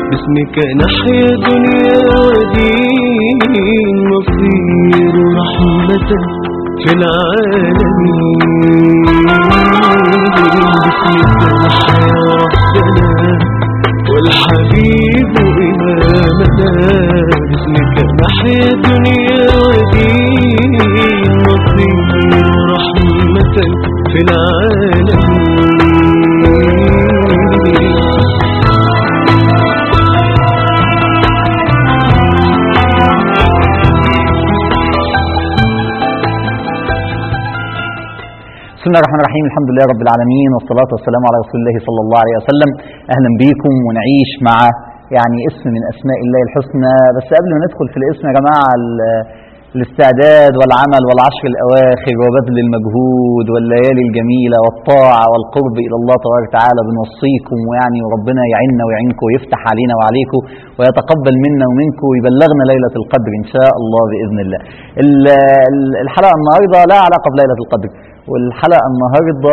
باسمك نحيا دنيا ودين، نصير رحمة في العالمين. باسمك نحيا ربنا والحبيب إمامنا، باسمك نحيا دنيا ودين، نصير رحمة في العالمين. بسم الله الرحمن الرحيم. الحمد لله رب العالمين، والصلاة والسلام على رسول الله صلى الله عليه وسلم. أهلا بيكم ونعيش مع اسم من أسماء الله الحسنى. بس قبل ما ندخل في الاسم يا جماعة، الاستعداد والعمل والعشر الأواخر وبذل المجهود والليالي الجميلة والطاعة والقرب إلى الله تبارك وتعالى بنوصيكم، وربنا يعيننا ويعينكم ويفتح علينا وعليكم ويتقبل منا ومنكم ويبلغنا ليلة القدر إن شاء الله بإذن الله. الحلقة النهاردة لا علاقة بليلة القدر، والحلقة النهاردة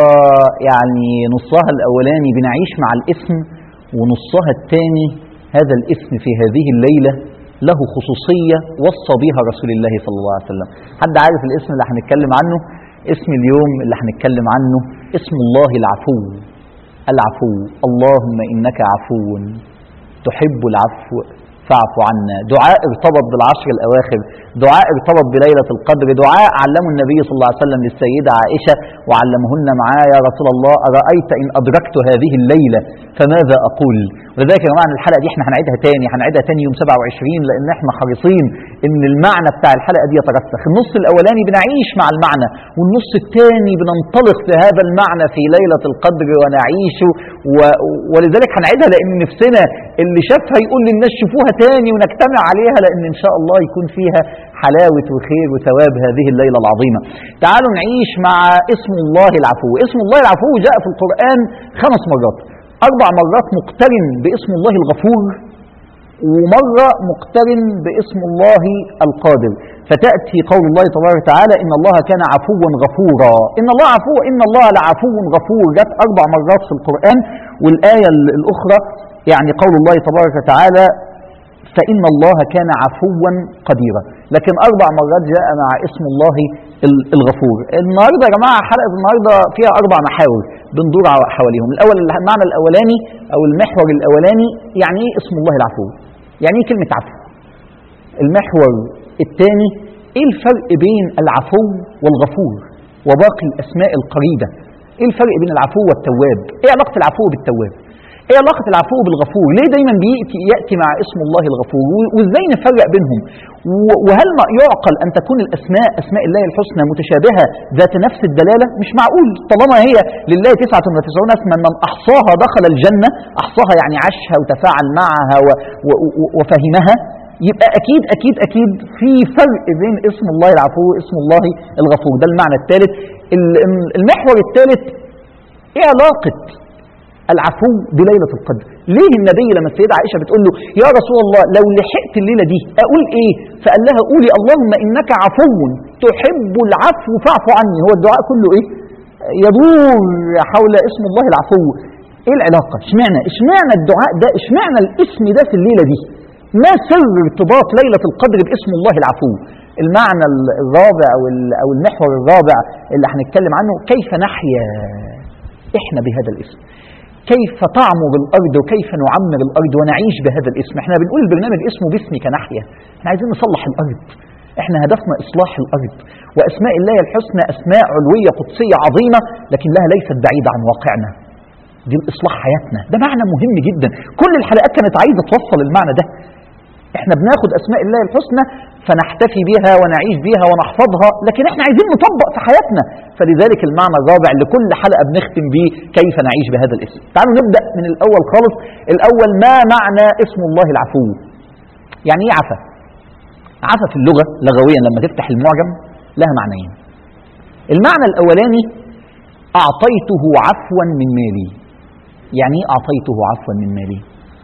نصها الأولاني بنعيش مع الاسم، ونصها الثاني هذا الاسم في هذه الليلة له خصوصية وصى بها رسول الله صلى الله عليه وسلم. حد عارف الاسم اللي هنتكلم عنه؟ اسم اليوم اللي هنتكلم عنه اسم الله العفو. العفو، اللهم إنك عفو تحب العفو فاعف عنا. دعاء ارتبط بالعشر الأواخر، دعاء ارتبط بليلة القدر، دعاء علمه النبي صلى الله عليه وسلم للسيدة عائشة وعلمهن معاه: يا رسول الله أرأيت إن أدركت هذه الليلة فماذا أقول؟ ولذلك يا جماعة الحلقة دي احنا هنعيدها تاني يوم 27، لأن احنا حريصين إن المعنى بتاع الحلقة دي يترسخ. النص الأولاني بنعيش مع المعنى، والنص الثاني بننطلق في هذا المعنى في ليلة القدر ونعيشه. ولذلك هنعيدها لأن نفسنا اللي شافها يقول للناس شوفوها تاني ونجتمع عليها، لأن إن شاء الله يكون فيها حلاوة وخير وثواب هذه الليلة العظيمة. تعالوا نعيش مع اسم الله العفو. اسم الله العفو جاء في القرآن 5 مرات، 4 مرات مقترن باسم الله الغفور، ومرة مقترن باسم الله القادر. فتأتي قول الله تبارك وتعالى: إن الله كان عفوا غفورا. إن الله عفو، إن الله لعفو غفور، جاءت 4 مرات في القرآن. والآية الأخرى قول الله تبارك وتعالى: فإن الله كان عفوا قديرا. لكن 4 مرات جاء مع اسم الله الغفور. النهاردة يا جماعة حلقة النهاردة فيها 4 محاور بندور حواليهم. الأول المعنى الأولاني أو المحور الأولاني، يعني إيه اسم الله العفو؟ يعني إيه كلمة عفو؟ المحور الثاني، إيه الفرق بين العفو والغفور وباقي الأسماء القريبة؟ إيه الفرق بين العفو والتواب؟ إيه علاقة العفو بالتواب؟ ايه علاقة العفو بالغفور؟ ليه دايما يأتي مع اسم الله الغفور؟ وازاي نفرق بينهم؟ وهل يعقل ان تكون اسماء الله الحسنى متشابهة ذات نفس الدلالة؟ مش معقول، طالما هي لله 99 اسما من احصاها دخل الجنة. احصاها يعني عاشها وتفاعل معها وفهمها، يبقى اكيد اكيد اكيد في فرق بين اسم الله العفو واسم الله الغفور. ده المعنى الثالث. المحور الثالث، ايه علاقة العفو بليلة القدر؟ ليه النبي لما السيدة عائشة بتقول له: يا رسول الله لو لحقت الليلة دي أقول إيه؟ فقال لها: قولي اللهم إنك عفو تحب العفو فاعف عني. هو الدعاء كله إيه؟ يدور حول اسم الله العفو. إيه العلاقة؟ اشمعنى الدعاء ده؟ اشمعنى الاسم ده في الليلة دي؟ ما سر ارتباط ليلة القدر باسم الله العفو؟ المعنى الرابع أو المحور الرابع اللي هنتكلم عنه: كيف نحيا إحنا بهذا الاسم؟ كيف تعمر الأرض وكيف نعمر الأرض ونعيش بهذا الاسم؟ احنا بنقول البرنامج اسمه باسمك نحيا. احنا عايزين نصلح الأرض، احنا هدفنا إصلاح الأرض. وأسماء الله الحسنى أسماء علوية قدسية عظيمة، لكنها ليست بعيدة عن واقعنا. دي إصلاح حياتنا، ده معنى مهم جدا. كل الحلقات كانت عايزة توصل المعنى ده. احنا بناخد أسماء الله الحسنى فنحتفي بها ونعيش بها ونحفظها، لكن احنا عايزين نطبق في حياتنا. فلذلك المعنى الرابع لكل حلقة بنختم به: كيف نعيش بهذا الاسم. تعالوا نبدأ من الأول خالص. الأول، ما معنى اسم الله العفو؟ يعني ايه عفا؟ عفا في اللغة لغويا لما تفتح المعجم لها معنيين. المعنى الأولاني: أعطيته عفوا من مالي. يعني ايه أعطيته عفوا من مالي؟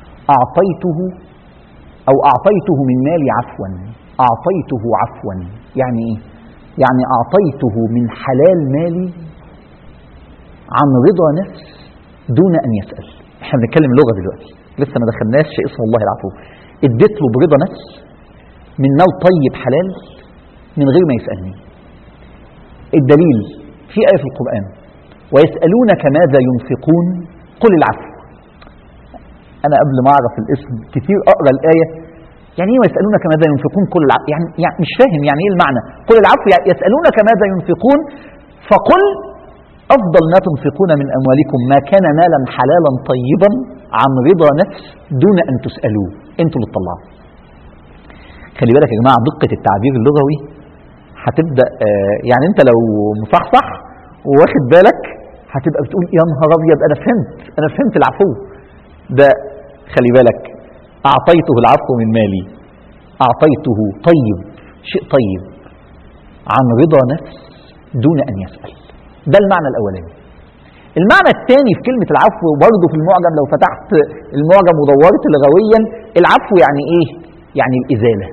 أعطيته من مالي عفوا. أعطيته عفوا يعني إيه؟ يعني أعطيته من حلال مالي عن رضا نفس دون أن يسأل. احنا بنتكلم لغة دلوقتي. لسه ما دخلناش في اسم الله العفو. اديت له برضا نفس من مال طيب حلال من غير ما يسألني. الدليل في آية في القرآن ويسألونك ماذا ينفقون قل العفو. أنا قبل ما أعرف الاسم كتير أقرأ الآية يعني ايه ويسألونك ماذا ينفقون قل العفو، يعني مش فاهم يعني ايه المعنى. قل العفو يعني يسألونك ماذا ينفقون فقل أفضل ما تنفقون من أموالكم ما كان مالا حلالا طيبا عن رضا نفس دون أن تسألوه، أنتوا اللي تطلعوا. خلي بالك يا جماعة دقة التعبير اللغوي هتبدأ يعني أنت لو مصحصح وواخد بالك هتبقى بتقول يا نهار أبيض أنا فهمت العفو ده. خلي بالك أعطيته العفو من مالي، أعطيته طيب شيء طيب عن رضا نفس دون أن يسأل. ده المعنى الأولاني. المعنى الثاني في كلمة العفو برضه في المعجم لو فتحت المعجم ودورت لغويا العفو يعني إيه؟ يعني الإزالة،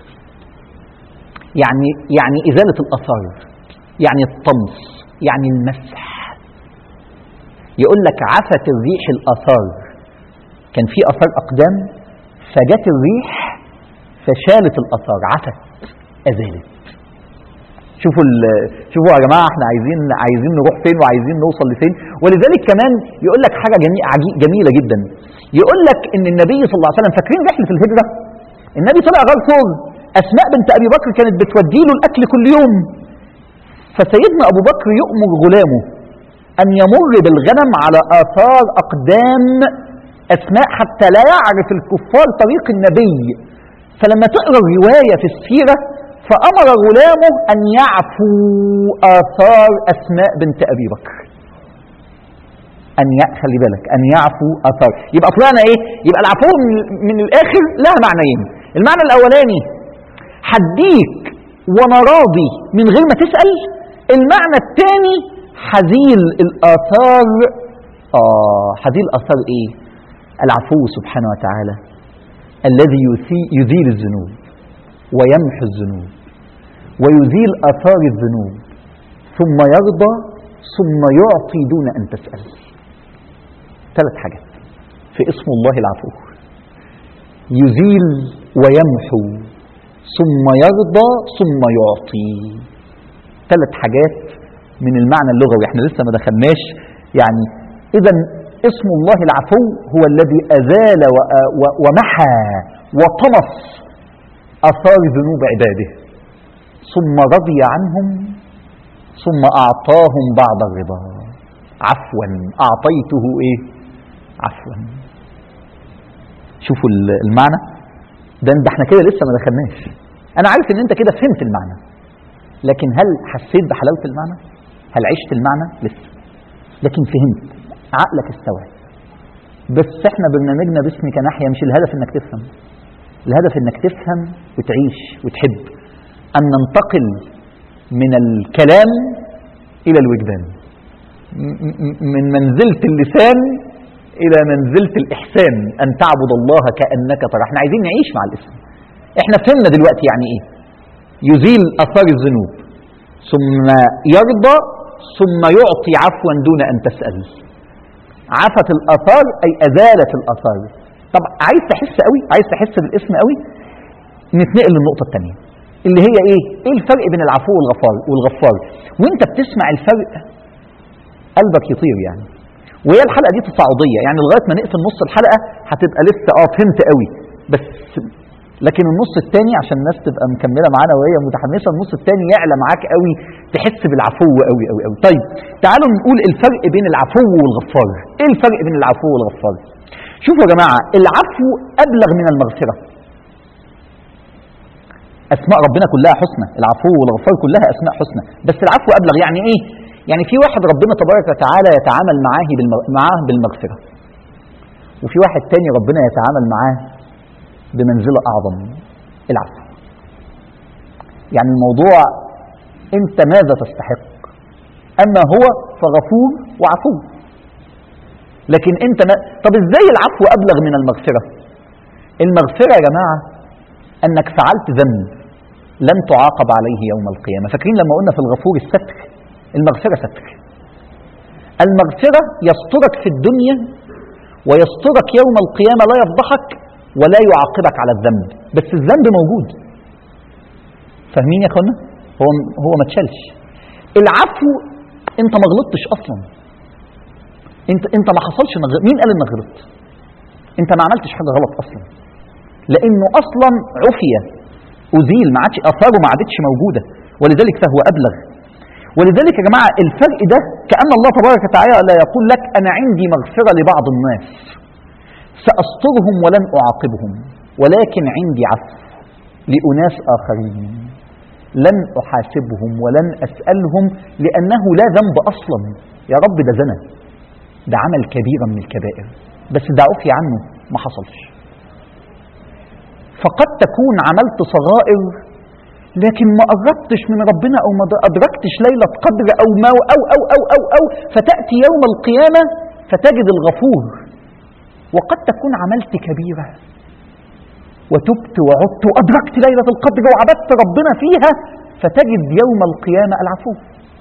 يعني إزالة الأثار، يعني الطمس، يعني المسح. يقول لك عفت الريح الأثار، كان في أثار أقدام فجت الريح فشالت الأثار، عفت أزالت. شوفوا يا جماعة احنا عايزين نروح فين وعايزين نوصل لفين. ولذلك كمان يقول لك حاجة جميلة جدا، يقول لك ان النبي صلى الله عليه وسلم فاكرين رحلة الهجرة؟ النبي طلع غار ثور، أسماء بنت أبي بكر كانت بتودي له الأكل كل يوم، فسيدنا أبو بكر يؤمر غلامه أن يمر بالغنم على آثار أقدام أسماء حتى لا يعرف الكفار طريق النبي. فلما تقرأ الرواية في السيرة فأمر غلامه أن يعفو آثار أسماء بنت أبي بكر، خلي بالك أن يعفو آثار. يبقى طلعنا إيه؟ يبقى العفو من الآخر لها معنيين. المعنى الأولاني حديك وأنا راضي من غير ما تسأل. المعنى الثاني حزيل الآثار. حزيل الآثار إيه؟ العفو سبحانه وتعالى الذي يزيل الذنوب ويمحو الذنوب ويزيل آثار الذنوب ثم يرضى ثم يعطي دون أن تسأل. 3 حاجات في اسم الله العفو: يزيل ويمحو ثم يرضى ثم يعطي. 3 حاجات من المعنى اللغوي، احنا لسه ما دخلناش يعني. إذا اسم الله العفو هو الذي أزال ومحى وطمس آثار ذنوب عباده ثم رضي عنهم ثم أعطاهم بعد الرضا. عفوا أعطيته إيه؟ عفوا. شوفوا المعنى ده احنا كده لسه ما دخلناش. أنا عارف إن أنت كده فهمت المعنى، لكن هل حسيت بحلاوة المعنى؟ هل عشت المعنى؟ لسه، لكن فهمت، عقلك استوعب. بس احنا برنامجنا باسمك نحيا مش الهدف انك تفهم، الهدف انك تفهم وتعيش وتحب، ان ننتقل من الكلام الى الوجدان، من منزلة اللسان الى منزلة الاحسان، ان تعبد الله كأنك تراه. احنا عايزين نعيش مع الاسم. احنا فهمنا دلوقتي يعني ايه يزيل اثار الذنوب ثم يرضى ثم يعطي عفوا دون ان تسأل. عفت الآثار أي أزالت الآثار. طب عايز تحس قوي، عايز تحس بالاسم قوي، نتنقل للنقطة الثانية اللي هي إيه الفرق بين العفو والغفار. وانت بتسمع الفرق قلبك يطير يعني. وهي الحلقة دي تصاعدية يعني، لغاية ما نقفل نص الحلقة هتبقى لسه فهمت قوي، بس لكن النص الثاني عشان الناس تبقى مكملة معانا وهي متحمسة، النص الثاني يعلى معاك قوي، تحس بالعفو قوي قوي قوي. طيب تعالوا نقول الفرق بين العفو والغفار. ايه الفرق بين العفو والغفار؟ شوفوا يا جماعة، العفو أبلغ من المغفرة. أسماء ربنا كلها حسنى، العفو والغفار كلها أسماء حسنى، بس العفو أبلغ. يعني إيه؟ يعني في واحد ربنا تبارك وتعالى يتعامل معاه بالمغفرة، وفي واحد تاني ربنا يتعامل معاه بمنزلة أعظم، العفو. يعني الموضوع أنت ماذا تستحق، أما هو فغفور وعفو. لكن أنت طب إزاي العفو أبلغ من المغفرة؟ المغفرة يا جماعة أنك فعلت ذنب لن تعاقب عليه يوم القيامة. فاكرين لما قلنا في الغفور الستر؟ المغفرة ستر. المغفرة يسترك في الدنيا ويسترك يوم القيامة، لا يفضحك ولا يعاقبك على الذنب، بس الذنب موجود. فاهمين يا اخوانا؟ هو ما تشالش. العفو انت ما غلطتش اصلا، انت ما حصلش مين قال انك غلطت؟ انت ما عملتش حاجه غلط اصلا، لانه اصلا عفيه، ازيل، ما عادش اثاره، ما عادتش موجوده، ولذلك فهو ابلغ. ولذلك يا جماعه الفرق ده كأن الله تبارك وتعالى لا يقول لك انا عندي مغفره لبعض الناس ساسترهم ولن اعاقبهم، ولكن عندي عفو لأناس آخرين لن أحاسبهم ولن أسألهم لأنه لا ذنب أصلا. يا رب ده زنا، ده عمل كبيرة من الكبائر، بس ده عفي عنه ما حصلش. فقد تكون عملت صغائر لكن ما قربتش من ربنا أو ما أدركتش ليلة قدر أو ما أو فتأتي يوم القيامة فتجد الغفور. وقد تكون عملت كبيرة وتبت وعدت وأدركت ليلة القدر وعبدت ربنا فيها فتجد يوم القيامة العفو.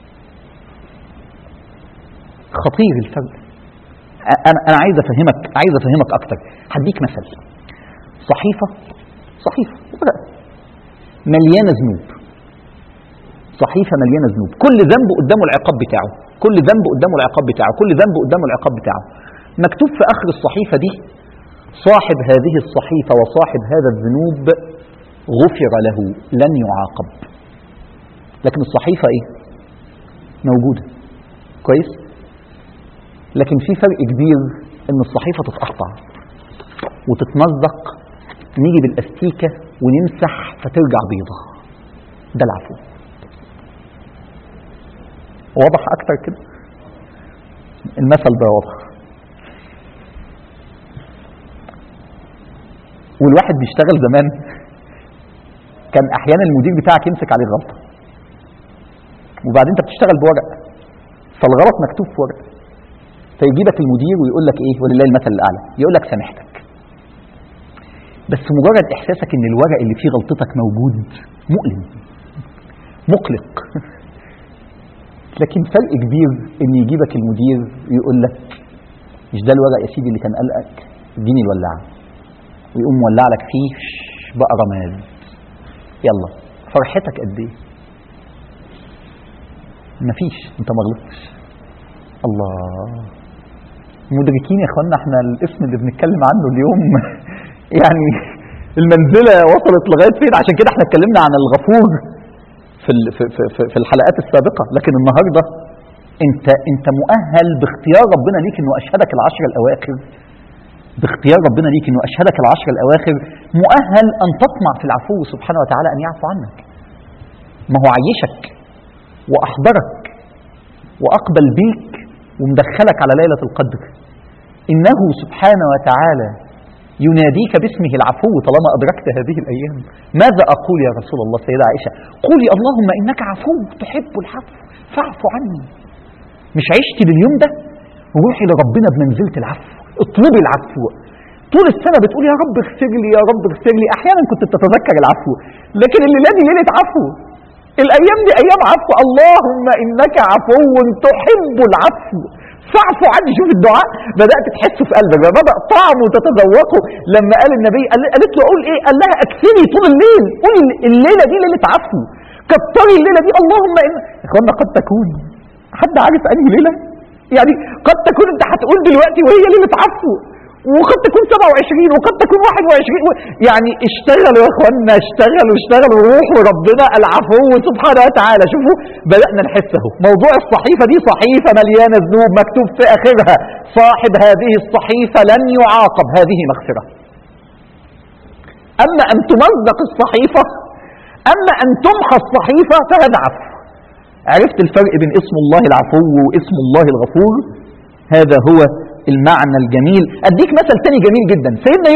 خطير الفرق. أنا عايز أفهمك أكتر. هديك مثل. صحيفة مليانة ذنوب، صحيفة مليانة ذنوب، كل ذنب قدامه العقاب بتاعه، كل ذنب قدامه العقاب بتاعه، كل ذنب قدامه العقاب بتاعه. مكتوب في آخر الصحيفة دي صاحب هذه الصحيفة وصاحب هذا الذنوب غفر له لن يعاقب. لكن الصحيفة ايه؟ موجودة كويس، لكن في فرق كبير ان الصحيفة تتقطع وتتمزق، نيجي بالاستيكة ونمسح فترجع بيضة. ده العفو. واضح اكتر كده؟ المثل ده واضح. والواحد بيشتغل زمان كان احيانا المدير بتاعك يمسك عليه غلطه، وبعدين انت بتشتغل بورق فالغلط مكتوب في ورق، فيجيبك المدير ويقول لك ايه، ولله المثل الاعلى، يقول لك سامحتك. بس مجرد احساسك ان الورق اللي فيه غلطتك موجود مؤلم مقلق. لكن فرق كبير ان يجيبك المدير ويقول لك مش ده الورق يا سيدي اللي كان قلقك، اديني الولاعه، ويقوم مولع لك فيه بقى رماد، يلا فرحتك قد ايه؟ مفيش، انت ما غلطتش. الله، مدركين يا اخوانا احنا الاسم اللي بنتكلم عنه اليوم يعني المنزله وصلت لغايه فين؟ عشان كده احنا اتكلمنا عن الغفور في الحلقات السابقه، لكن النهارده انت مؤهل باختيار ربنا ليك انه اشهدك العشر الاواخر، باختيار ربنا ليك انه اشهدك العشر الاواخر، مؤهل ان تطمع في العفو سبحانه وتعالى ان يعفو عنك. ما هو عيشك واحضرك واقبل بيك ومدخلك على ليلة القدر. انه سبحانه وتعالى يناديك باسمه العفو طالما ادركت هذه الايام. ماذا اقول يا رسول الله؟ سيدة عائشة قولي اللهم انك عفو تحب العفو فاعف عني. مش عشتي لليوم ده؟ روحي لربنا بمنزلة العفو، اطلبي العفو. طول السنة بتقول يا رب اغفر لي يا رب اغفر لي، احيانا كنت تتذكر العفو، لكن الليلة دي ليلة عفو، الايام دي ايام عفو. اللهم انك عفو تحب العفو فاعف عني. شوف الدعاء بدأت تحسه في قلبك، بدأ طعمه تتذوقه. لما قال النبي قالت له اقول ايه؟ قال لها اكثري طول الليل، قولي الليلة دي ليلة عفو، كتري الليلة دي. اللهم ان اخوانا قد تكون، حد عارف انهي ليلة؟ يعني قد تكون انت هتقول دلوقتي وهي ليلة عفو، وقد تكون 27 وقد تكون 21. يعني اشتغلوا يا اخوانا، اشتغلوا روحوا ربنا العفو سبحانه وتعالى. شوفوا بدأنا نحسه. موضوع الصحيفة دي صحيفة مليانة ذنوب، مكتوب في اخرها صاحب هذه الصحيفة لن يعاقب، هذه مغفرة. اما ان تمزق الصحيفة، اما ان تمحى الصحيفة فهذا عفو. عرفت الفرق بين اسم الله العفو واسم الله الغفور؟ هذا هو المعنى الجميل. اديك مثل تاني جميل جدا.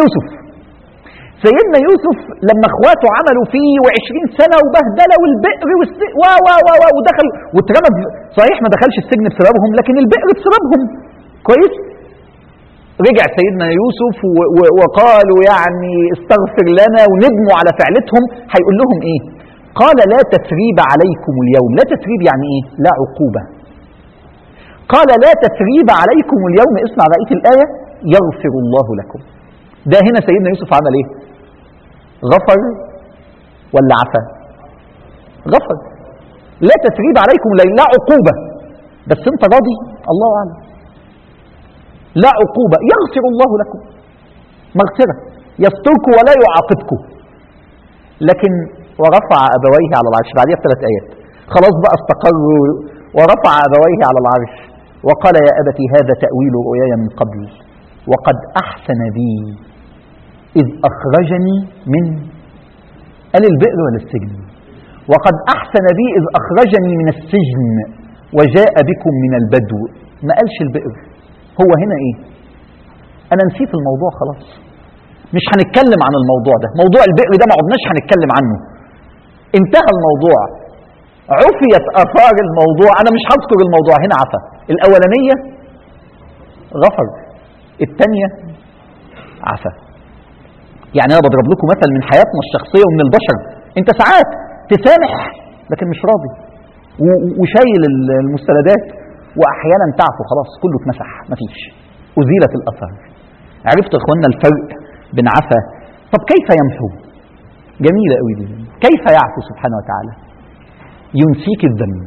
سيدنا يوسف لما اخواته عملوا فيه 20 سنة وبهدلة والبئر ودخل واترمى. صحيح ما دخلش السجن بسببهم، لكن البئر بسببهم. كويس. رجع سيدنا يوسف وقالوا يعني استغفر لنا وندموا على فعلتهم. هيقول لهم ايه؟ قال لا تثريب عليكم اليوم. لا تثريب يعني ايه؟ لا عقوبة. قال لا تثريب عليكم اليوم. اسمع بقية الآية. يغفر الله لكم. ده هنا سيدنا يوسف عمل ايه؟ غفر ولا عفا؟ غفر. لا تثريب عليكم، لا عقوبة، بس انت راضي الله أعلم. لا عقوبة، يغفر الله لكم، مغفرة، يستركم ولا يعاقبكم. لكن ورفع أبويه على العرش بعدها ب3 آيات، خلاص بقى استقروا. ورفع أبويه على العرش وقال يا أبتي هذا تأويل رؤياي من قبل وقد أحسن بي إذ أخرجني من البئر ولا السجن، وقد أحسن بي إذ أخرجني من السجن وجاء بكم من البدو. ما قالش البئر. هو هنا إيه؟ أنا نسيت الموضوع خلاص، مش هنتكلم عن الموضوع ده. موضوع البئر ده ما عدناش هنتكلم عنه، انتهى الموضوع، عفيت آثار الموضوع. أنا مش هذكر الموضوع هنا. عفا. الأولانية غفر، الثانية عفا. يعني أنا بضرب لكم مثل من حياتنا الشخصية ومن البشر. أنت ساعات تسامح لكن مش راضي وشايل المستندات، وأحيانا تعفو خلاص كله اتمسح مفيش، أزيلت الأثار. عرفت يا إخواننا الفرق بين عفا؟ طب كيف يمحو؟ جميلة قوي دي. كيف يعفو سبحانه وتعالى؟ ينسيك الذنب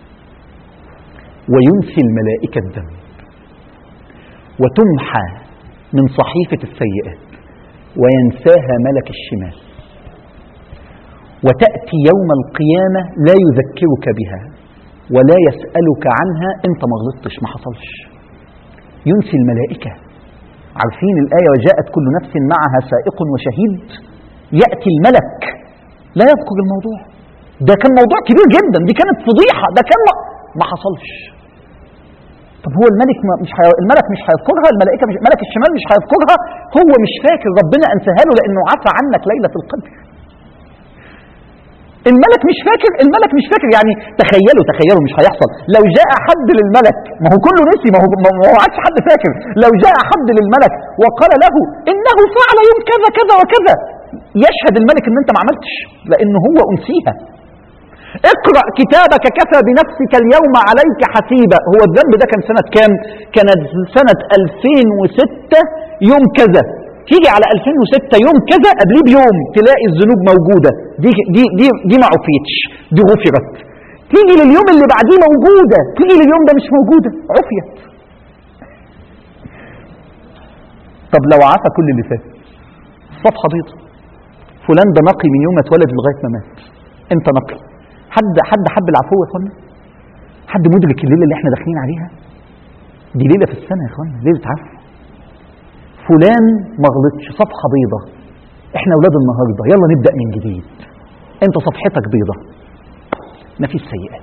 وينسي الملائكة الذنب وتمحى من صحيفة السيئات وينساها ملك الشمال، وتأتي يوم القيامة لا يذكرك بها ولا يسألك عنها. انت ما غلطتش، ما حصلش. ينسي الملائكة. عارفين الآية وجاءت كل نفس معها سائق وشهيد؟ يأتي الملك لا يذكر الموضوع ده. كان موضوع كبير جدا، دي كانت فضيحة، ده كان ما حصلش. طب هو الملك الملك مش هيذكرها، الملائكة مش، ملك الشمال مش هيذكرها، هو مش فاكر، ربنا أنساها له لأنه عفى عنك ليلة القدر. الملك مش فاكر، الملك مش فاكر. يعني تخيلوا مش هيحصل. لو جاء حد للملك، ما هو كله نسي، ما هو عادش حد فاكر. لو جاء حد للملك وقال له إنه فعل يوم كذا كذا وكذا، يشهد الملك ان انت ما عملتش، لأنه هو أنسيها. اقرأ كتابك كفى بنفسك اليوم عليك حسيبا. هو الذنب ده كان سنة كام؟ كانت سنة 2006 يوم كذا. تيجي على 2006 يوم كذا قبليه بيوم تلاقي الذنوب موجودة، دي ما عفيتش، دي غفرت. تيجي لليوم اللي بعديه موجودة، تيجي لليوم ده مش موجودة، عفيت. طب لو عفى كل اللي فات، صفحة بيضة، فلان ده نقي من يوم ما اتولد لغاية ما مات، انت نقي. حد حب العفو يا اخوانا؟ حد مدرك الليلة اللي احنا داخلين عليها؟ دي ليلة في السنة يا اخوانا، ليلة عفو. فلان ما غلطش، صفحة بيضة. احنا اولاد النهاردة، يلا نبدأ من جديد. انت صفحتك بيضة، ما فيش سيئات،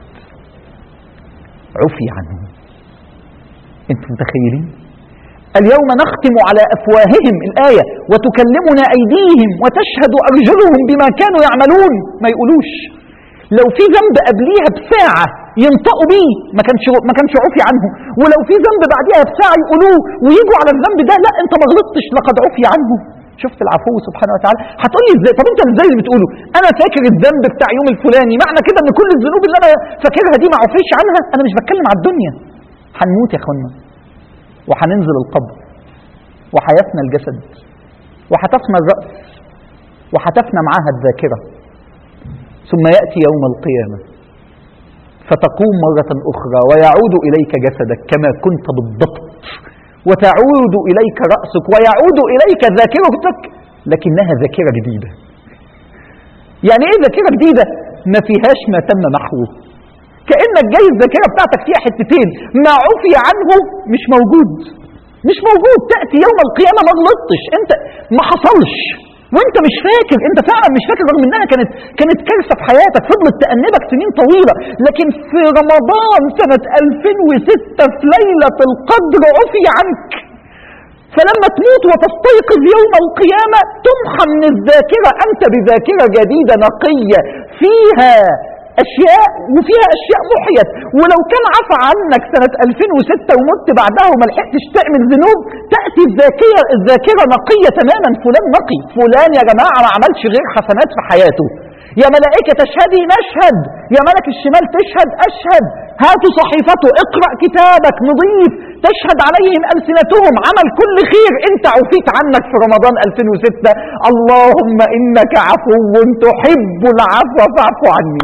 عفي عنه. انتم متخيلين؟ اليوم نختم على أفواههم، الآية، وتكلمنا أيديهم وتشهد أرجلهم بما كانوا يعملون. ما يقولوش. لو في ذنب قبليها بساعة ينطقوا بيه ما كانش عفي عنه، ولو في ذنب بعديها بساعة يقولوه ويجوا على الذنب ده، لا انت ما غلطتش، لقد عفي عنه. شفت العفو سبحانه وتعالى؟ هتقول لي ازاي؟ طب انت ازاي اللي بتقوله انا فاكر الذنب بتاع يوم الفلاني، معنى كده ان كل الذنوب اللي انا فاكرها دي ما عفيش عنها؟ انا مش بتكلم على الدنيا. هنموت يا اخوانا، وهننزل القبر، وحيفنى الجسد، وحتفنى الرأس، وحتفنى معاها الذاكرة، ثم يأتي يوم القيامة فتقوم مرة أخرى ويعود إليك جسدك كما كنت بالضبط، وتعود إليك رأسك، ويعود إليك ذاكرتك، لكنها ذاكرة جديدة. يعني إيه ذاكرة جديدة؟ ما فيهاش ما تم محوه. كأنك جاي الذاكرة بتاعتك فيها حتتين، ما عفي عنه مش موجود، مش موجود. تأتي يوم القيامة ما غلطتش، انت ما حصلش، وانت مش فاكر، انت فعلا مش فاكر، رغم انها كانت كارثة في حياتك، فضلت تأنبك سنين طويلة. لكن في رمضان سنة 2006 في ليلة القدر عفي عنك. فلما تموت وتستيقظ يوم القيامة تمحى من الذاكرة، أنت بذاكرة جديدة نقية فيها أشياء وفيها أشياء محيت. ولو كان عفى عنك سنة 2006 ومت بعدها وما لحقتش تعمل ذنوب، تأتي الذاكرة نقية تماما. فلان نقي، فلان يا جماعة ما عملش غير حسنات في حياته. يا ملائكة تشهدي نشهد، يا ملك الشمال تشهد أشهد، هاتوا صحيفته اقرأ كتابك نضيف، تشهد عليهم ألسنتهم عمل كل خير انت عفيت عنك في رمضان 2006. اللهم إنك عفو تحب العفو فاعف عني.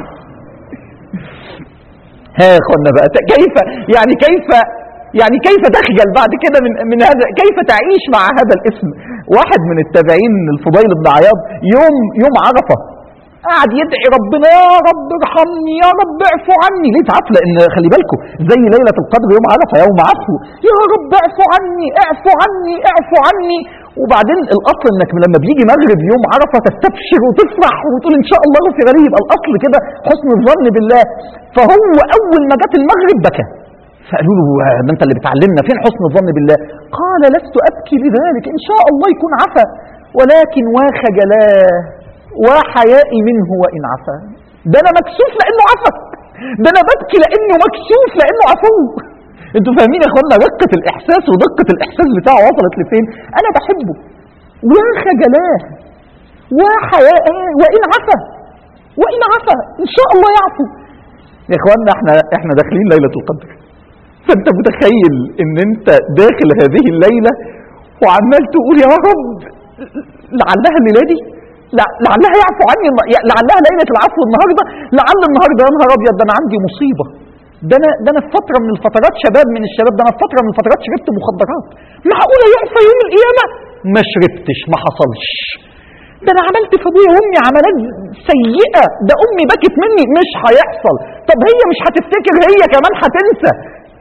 ها يا اخوانا بقى كيف تخجل بعد كده من هذا؟ كيف تعيش مع هذا الاسم؟ واحد من التابعين الفضيل بن عياض يوم عرفة قاعد يدعي ربنا يا رب ارحمني يا رب اعفو عني. ليه تعرف؟ لان خلي بالكم زي ليلة القدر يوم عرفة يوم عفو، يا رب اعفو عني اعفو عني اعفو عني. وبعدين الاصل انك لما بيجي مغرب يوم عرفة تستبشر وتفرح وتقول ان شاء الله غفر لي، يبقى الاصل كده حسن الظن بالله. فهو اول ما جت المغرب بكى، فقالوا له ما انت اللي بتعلمنا فين حسن الظن بالله؟ قال لست ابكي لذلك، ان شاء الله يكون عفا، ولكن وخجلاه وحيائي منه وان عفا. ده انا مكسوف لانه عفا، ده انا ببكي لانه مكسوف لانه عفو. انتوا فاهمين يا اخوانا رقة الاحساس ودقة الاحساس بتاعه وصلت لفين؟ انا بحبه وخجلاه وحيائي وان عفا ان شاء الله يعفو. يا اخوانا احنا داخلين ليلة القدر، فانت متخيل ان انت داخل هذه الليلة وعمال تقول يا رب لعلها الليلة دي، لعلها يعفو عني، لعلها ليلة العفو النهاردة، لعل النهاردة يا نهار ابيض ده انا عندي مصيبة، ده انا في فترة من الفترات شباب من الشباب، ده انا في فترة من الفترات شربت مخدرات، معقولة يعفى يوم القيامة؟ ما شربتش، ما حصلش. ده انا عملت في ابويا وامي عملات سيئة، ده امي بكت مني، مش هيحصل. طب هي مش هتفتكر، هي كمان هتنسى.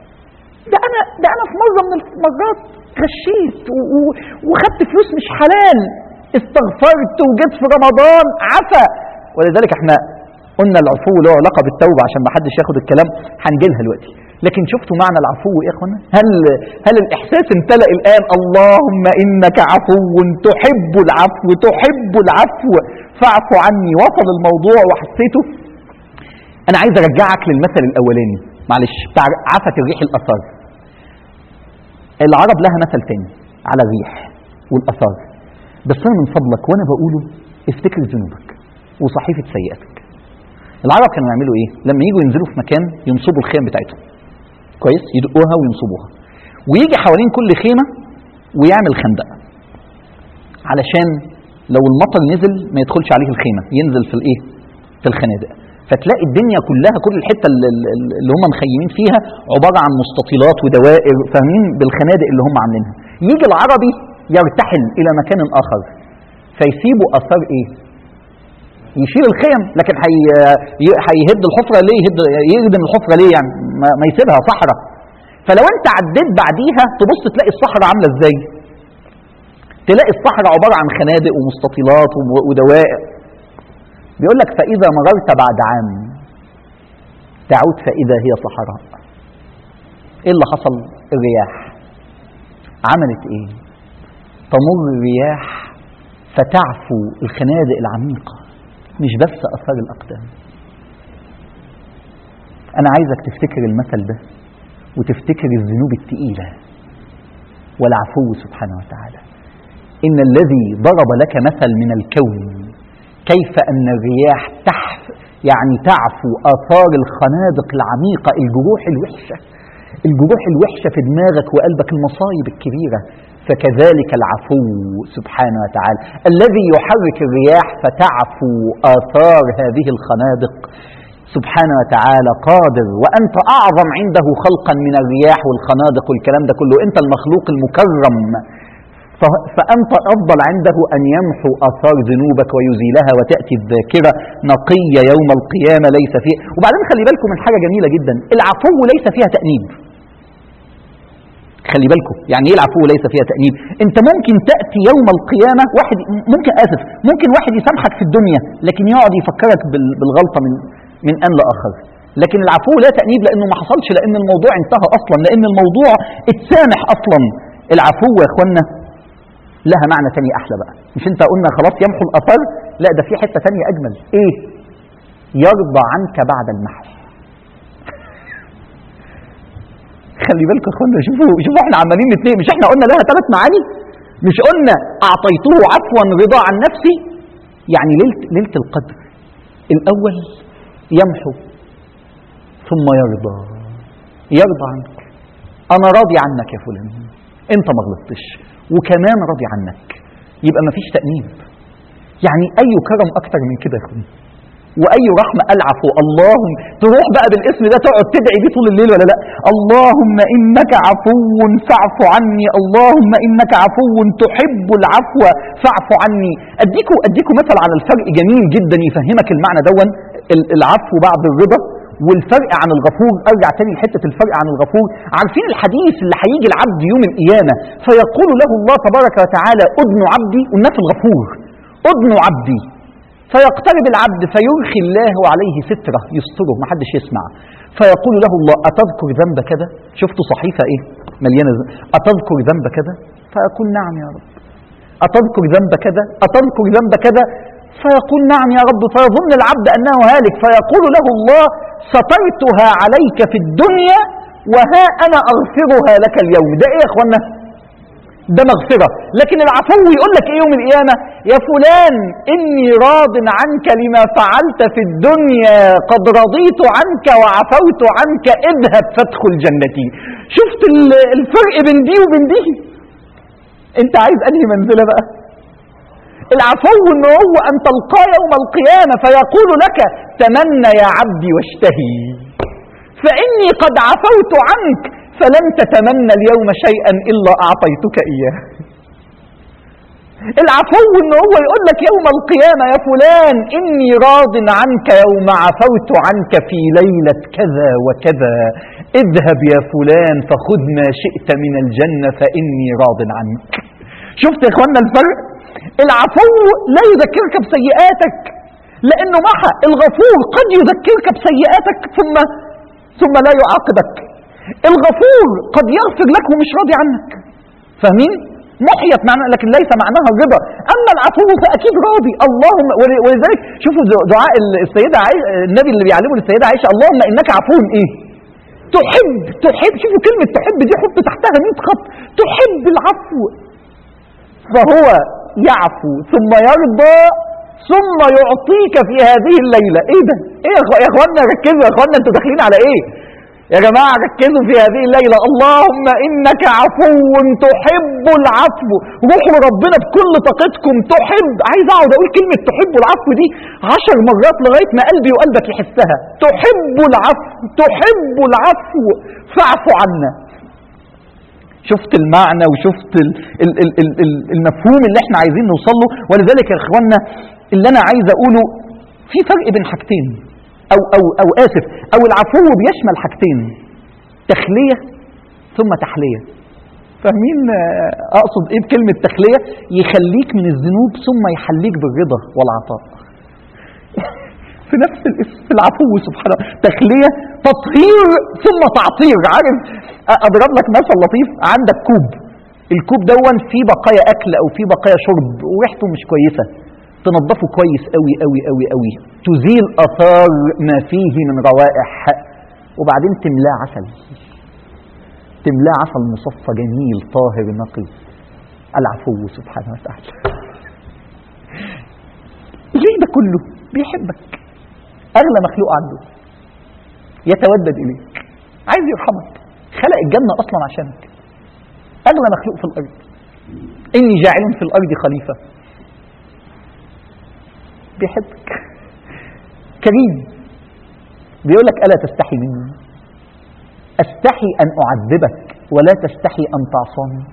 ده انا في مرة من المرات غشيت وخدت فلوس مش حلال، استغفرت وجيت في رمضان عفا. ولذلك احنا قلنا العفو له علاقة بالتوبة عشان ما حدش ياخد الكلام، هنجيلها دلوقتي. لكن شفتوا معنى العفو يا اخوانا؟ هل الاحساس امتلأ الان؟ اللهم انك عفو تحب العفو فاعف عني. وصل الموضوع وحسيته. انا عايز ارجعك للمثل الاولاني معلش بتاع عفت الريح الاثار. العرب لها مثل تاني على الريح والاثار، بس انا من فضلك وانا بقوله افتكر ذنوبك وصحيفة سيئاتك. العرب كانوا يعملوا ايه؟ لما يجوا ينزلوا في مكان ينصبوا الخيم بتاعتهم كويس، يدقوها وينصبوها، ويجي حوالين كل خيمة ويعمل خندق علشان لو المطر نزل ما يدخلش عليه الخيمة، ينزل في الايه؟ في الخنادق. فتلاقي الدنيا كلها كل الحتة اللي هم مخيمين فيها عبارة عن مستطيلات ودوائر، فاهمين؟ بالخنادق اللي هم عاملينها. يجي العربي يرتحل الى مكان اخر فيسيبوا اثار ايه؟ يشيل الخيم، لكن هيهد الحفرة ليه؟ يهدم الحفرة ليه يعني؟ ما يسيبها صحراء. فلو انت عديت بعديها تبص تلاقي الصحراء عاملة ازاي؟ تلاقي الصحراء عبارة عن خنادق ومستطيلات ودوائر. بيقول لك فإذا مررت بعد عام تعود فإذا هي صحراء. ايه اللي حصل؟ الرياح عملت ايه؟ تمر الرياح فتعفو الخنادق العميقة، مش بس أثار الأقدام. أنا عايزك تفتكر المثل ده وتفتكر الذنوب التقيلة والعفو سبحانه وتعالى. إن الذي ضرب لك مثل من الكون كيف أن الرياح تعفو آثار الخنادق العميقة، الجروح الوحشة في دماغك وقلبك، المصايب الكبيرة. فكذلك العفو سبحانه وتعالى الذي يحرك الرياح فتعفو آثار هذه الخنادق سبحانه وتعالى قادر. وأنت أعظم عنده خلقا من الرياح والخنادق والكلام ده كله، أنت المخلوق المكرم، فأنت أفضل عنده أن يمحو آثار ذنوبك ويزيلها وتأتي الذاكرة نقية يوم القيامة ليس فيه. وبعدين خلي بالكم من حاجة جميلة جدا، العفو ليس فيها تأنيب. خلي بالكم يعني ايه العفو ليس فيها تأنيب؟ انت ممكن تأتي يوم القيامة ممكن واحد يسامحك في الدنيا لكن يقعد يفكرك بالغلطة من آن لآخر. لكن العفو لا تأنيب لأنه ما حصلش، لأن الموضوع انتهى أصلا، لأن الموضوع اتسامح أصلا. العفو يا اخوانا لها معنى تاني أحلى بقى. مش انت قلنا خلاص يمحو الأثر؟ لا، ده في حتة تانية أجمل. ايه؟ يرضى عنك بعد المحو. خلي بالكم يا اخوانا، شوفوا احنا عمالين نتنقل. مش احنا قلنا لها 3 معاني؟ مش قلنا اعطيته عفوا رضا عن نفسي؟ يعني ليلة القدر الأول يمحو ثم يرضى عنك. أنا راضي عنك يا فلان، أنت ما غلطتش وكمان راضي عنك، يبقى ما فيش تأنيب. يعني أي كرم أكتر من كده يا أخوان، وأي رحمة ألعفو. اللهم تروح بقى بالاسم ده تقعد تدعي بيه طول الليل ولا لا؟ اللهم إنك عفو فاعف عني، اللهم إنك عفو تحب العفو فاعف عني. أديكوا مثل على الفرق جميل جدا يفهمك المعنى دون، العفو بعد الرضا والفرق عن الغفور. أرجع تاني لحتة الفرق عن الغفور. عارفين الحديث اللي هيجي العبد يوم القيامة فيقول له الله تبارك وتعالى أذن عبدي، قلنا في الغفور أذن عبدي، فيقترب العبد فيرخي الله عليه ستره يستره ما حدش يسمع، فيقول له الله أتذكر ذنب كذا؟ شفتوا صحيفة إيه مليانة أتذكر ذنب كذا؟ فيقول نعم يا رب. أتذكر ذنب كذا؟ أتذكر ذنب كذا؟ فيقول نعم يا رب. فيظن العبد أنه هالك، فيقول له الله سترتها عليك في الدنيا وها أنا أغفرها لك اليوم. ده إيه يا أخوانا؟ ده مغفرة. لكن العفو يقول لك إيه يوم القيامة؟ يا فلان إني راض عنك لما فعلت في الدنيا، قد رضيت عنك وعفوت عنك، اذهب فادخل جنتي. شفت الفرق بين دي وبين دي؟ انت عايز أنهي منزلة بقى؟ العفو إنه هو أن تلقى يوم القيامة فيقول لك تمنى يا عبدي واشتهي فإني قد عفوت عنك فلن تتمنى اليوم شيئا إلا أعطيتك إياه. العفو إنه هو يقول لك يوم القيامة يا فلان إني راض عنك يوم عفوت عنك في ليلة كذا وكذا، اذهب يا فلان فخذ ما شئت من الجنة فإني راض عنك. شفت يا إخوانا الفرق؟ العفو لا يذكرك بسيئاتك لأنه محى. الغفور قد يذكرك بسيئاتك ثم لا يعاقبك. الغفور قد يغفر لك ومش راضي عنك. فاهمين؟ محيت معنى لكن ليس معناها الرضا. أما العفو فأكيد راضي. اللهم ولذلك شوفوا دعاء السيدة عائشة، النبي اللي بيعلمه للسيدة عائشة اللهم إنك عفو إيه؟ تحب. شوفوا كلمة تحب دي حط تحتها 100 خط. تحب العفو. فهو يعفو ثم يرضى ثم يعطيك في هذه الليلة. ايه ده؟ ايه يا اخوانا ركزوا يا اخوانا، انتوا داخلين على ايه يا جماعة؟ ركزوا في هذه الليلة. اللهم انك عفو تحب العفو. روحوا لربنا بكل طاقتكم. تحب، عايز اقعد اقول كلمة تحب العفو دي 10 مرات لغاية ما قلبي وقلبك يحسها. تحب العفو فاعف عنا. شفت المعنى وشفت المفهوم اللي احنا عايزين نوصل له. ولذلك يا اخوانا اللي انا عايز اقوله في فرق بين حاجتين او اسف او العفو بيشمل حاجتين، تخلية ثم تحلية. فاهمين اقصد ايه بكلمة تخلية؟ يخليك من الذنوب ثم يحليك بالرضا والعطاء. في نفس الاسم في العفو سبحانه. تخلية تطهير ثم تعطير. عارف اضرب لك مثل لطيف. عندك كوب، الكوب دون فيه بقايا اكل او فيه بقايا شرب وريحته مش كويسة، تنظفه كويس قوي قوي قوي قوي، تزيل اثار ما فيه من روائح، وبعدين تملاه عسل مصفى جميل طاهر نقي. العفو سبحانه وتعالى. ليه ده كله؟ بيحبك، اغلى مخلوق عنده، يتودد اليك، عايز يرحمك، خلق الجنة اصلا عشانك، اغلى مخلوق في الارض. اني جاعل في الارض خليفة. بيحبك، كريم، بيقول لك ألا تستحي مني؟ أستحي أن أعذبك ولا تستحي أن تعصاني.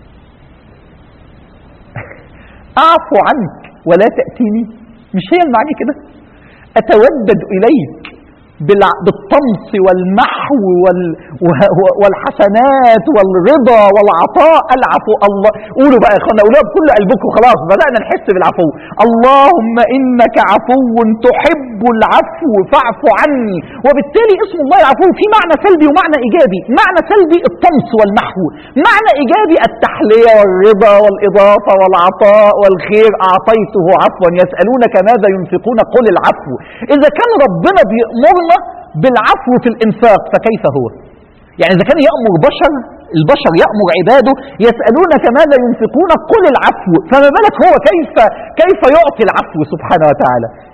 أعفو عنك ولا تأتيني. مش هي المعنى كده؟ أتودد إليك بالطمس والمحو والحسنات والرضا والعطاء. العفو. الله قولوا بقى يا اخوانا، قولوها بكل قلبكم. خلاص بدأنا نحس بالعفو. اللهم إنك عفو تحب العفو فاعف عني. وبالتالي اسم الله العفو في معنى سلبي ومعنى إيجابي. معنى سلبي الطمس والمحو، معنى إيجابي التحلية والرضا والإضافة والعطاء والخير. أعطيته عفوا يسألونك ماذا ينفقون قل العفو. إذا كان ربنا بيأمرنا بالعفو في الإنفاق فكيف هو؟ يعني إذا كان يأمر البشر يأمر عباده يسألونك ماذا ينفقون قل العفو، فما بالك هو كيف يعطي العفو سبحانه وتعالى.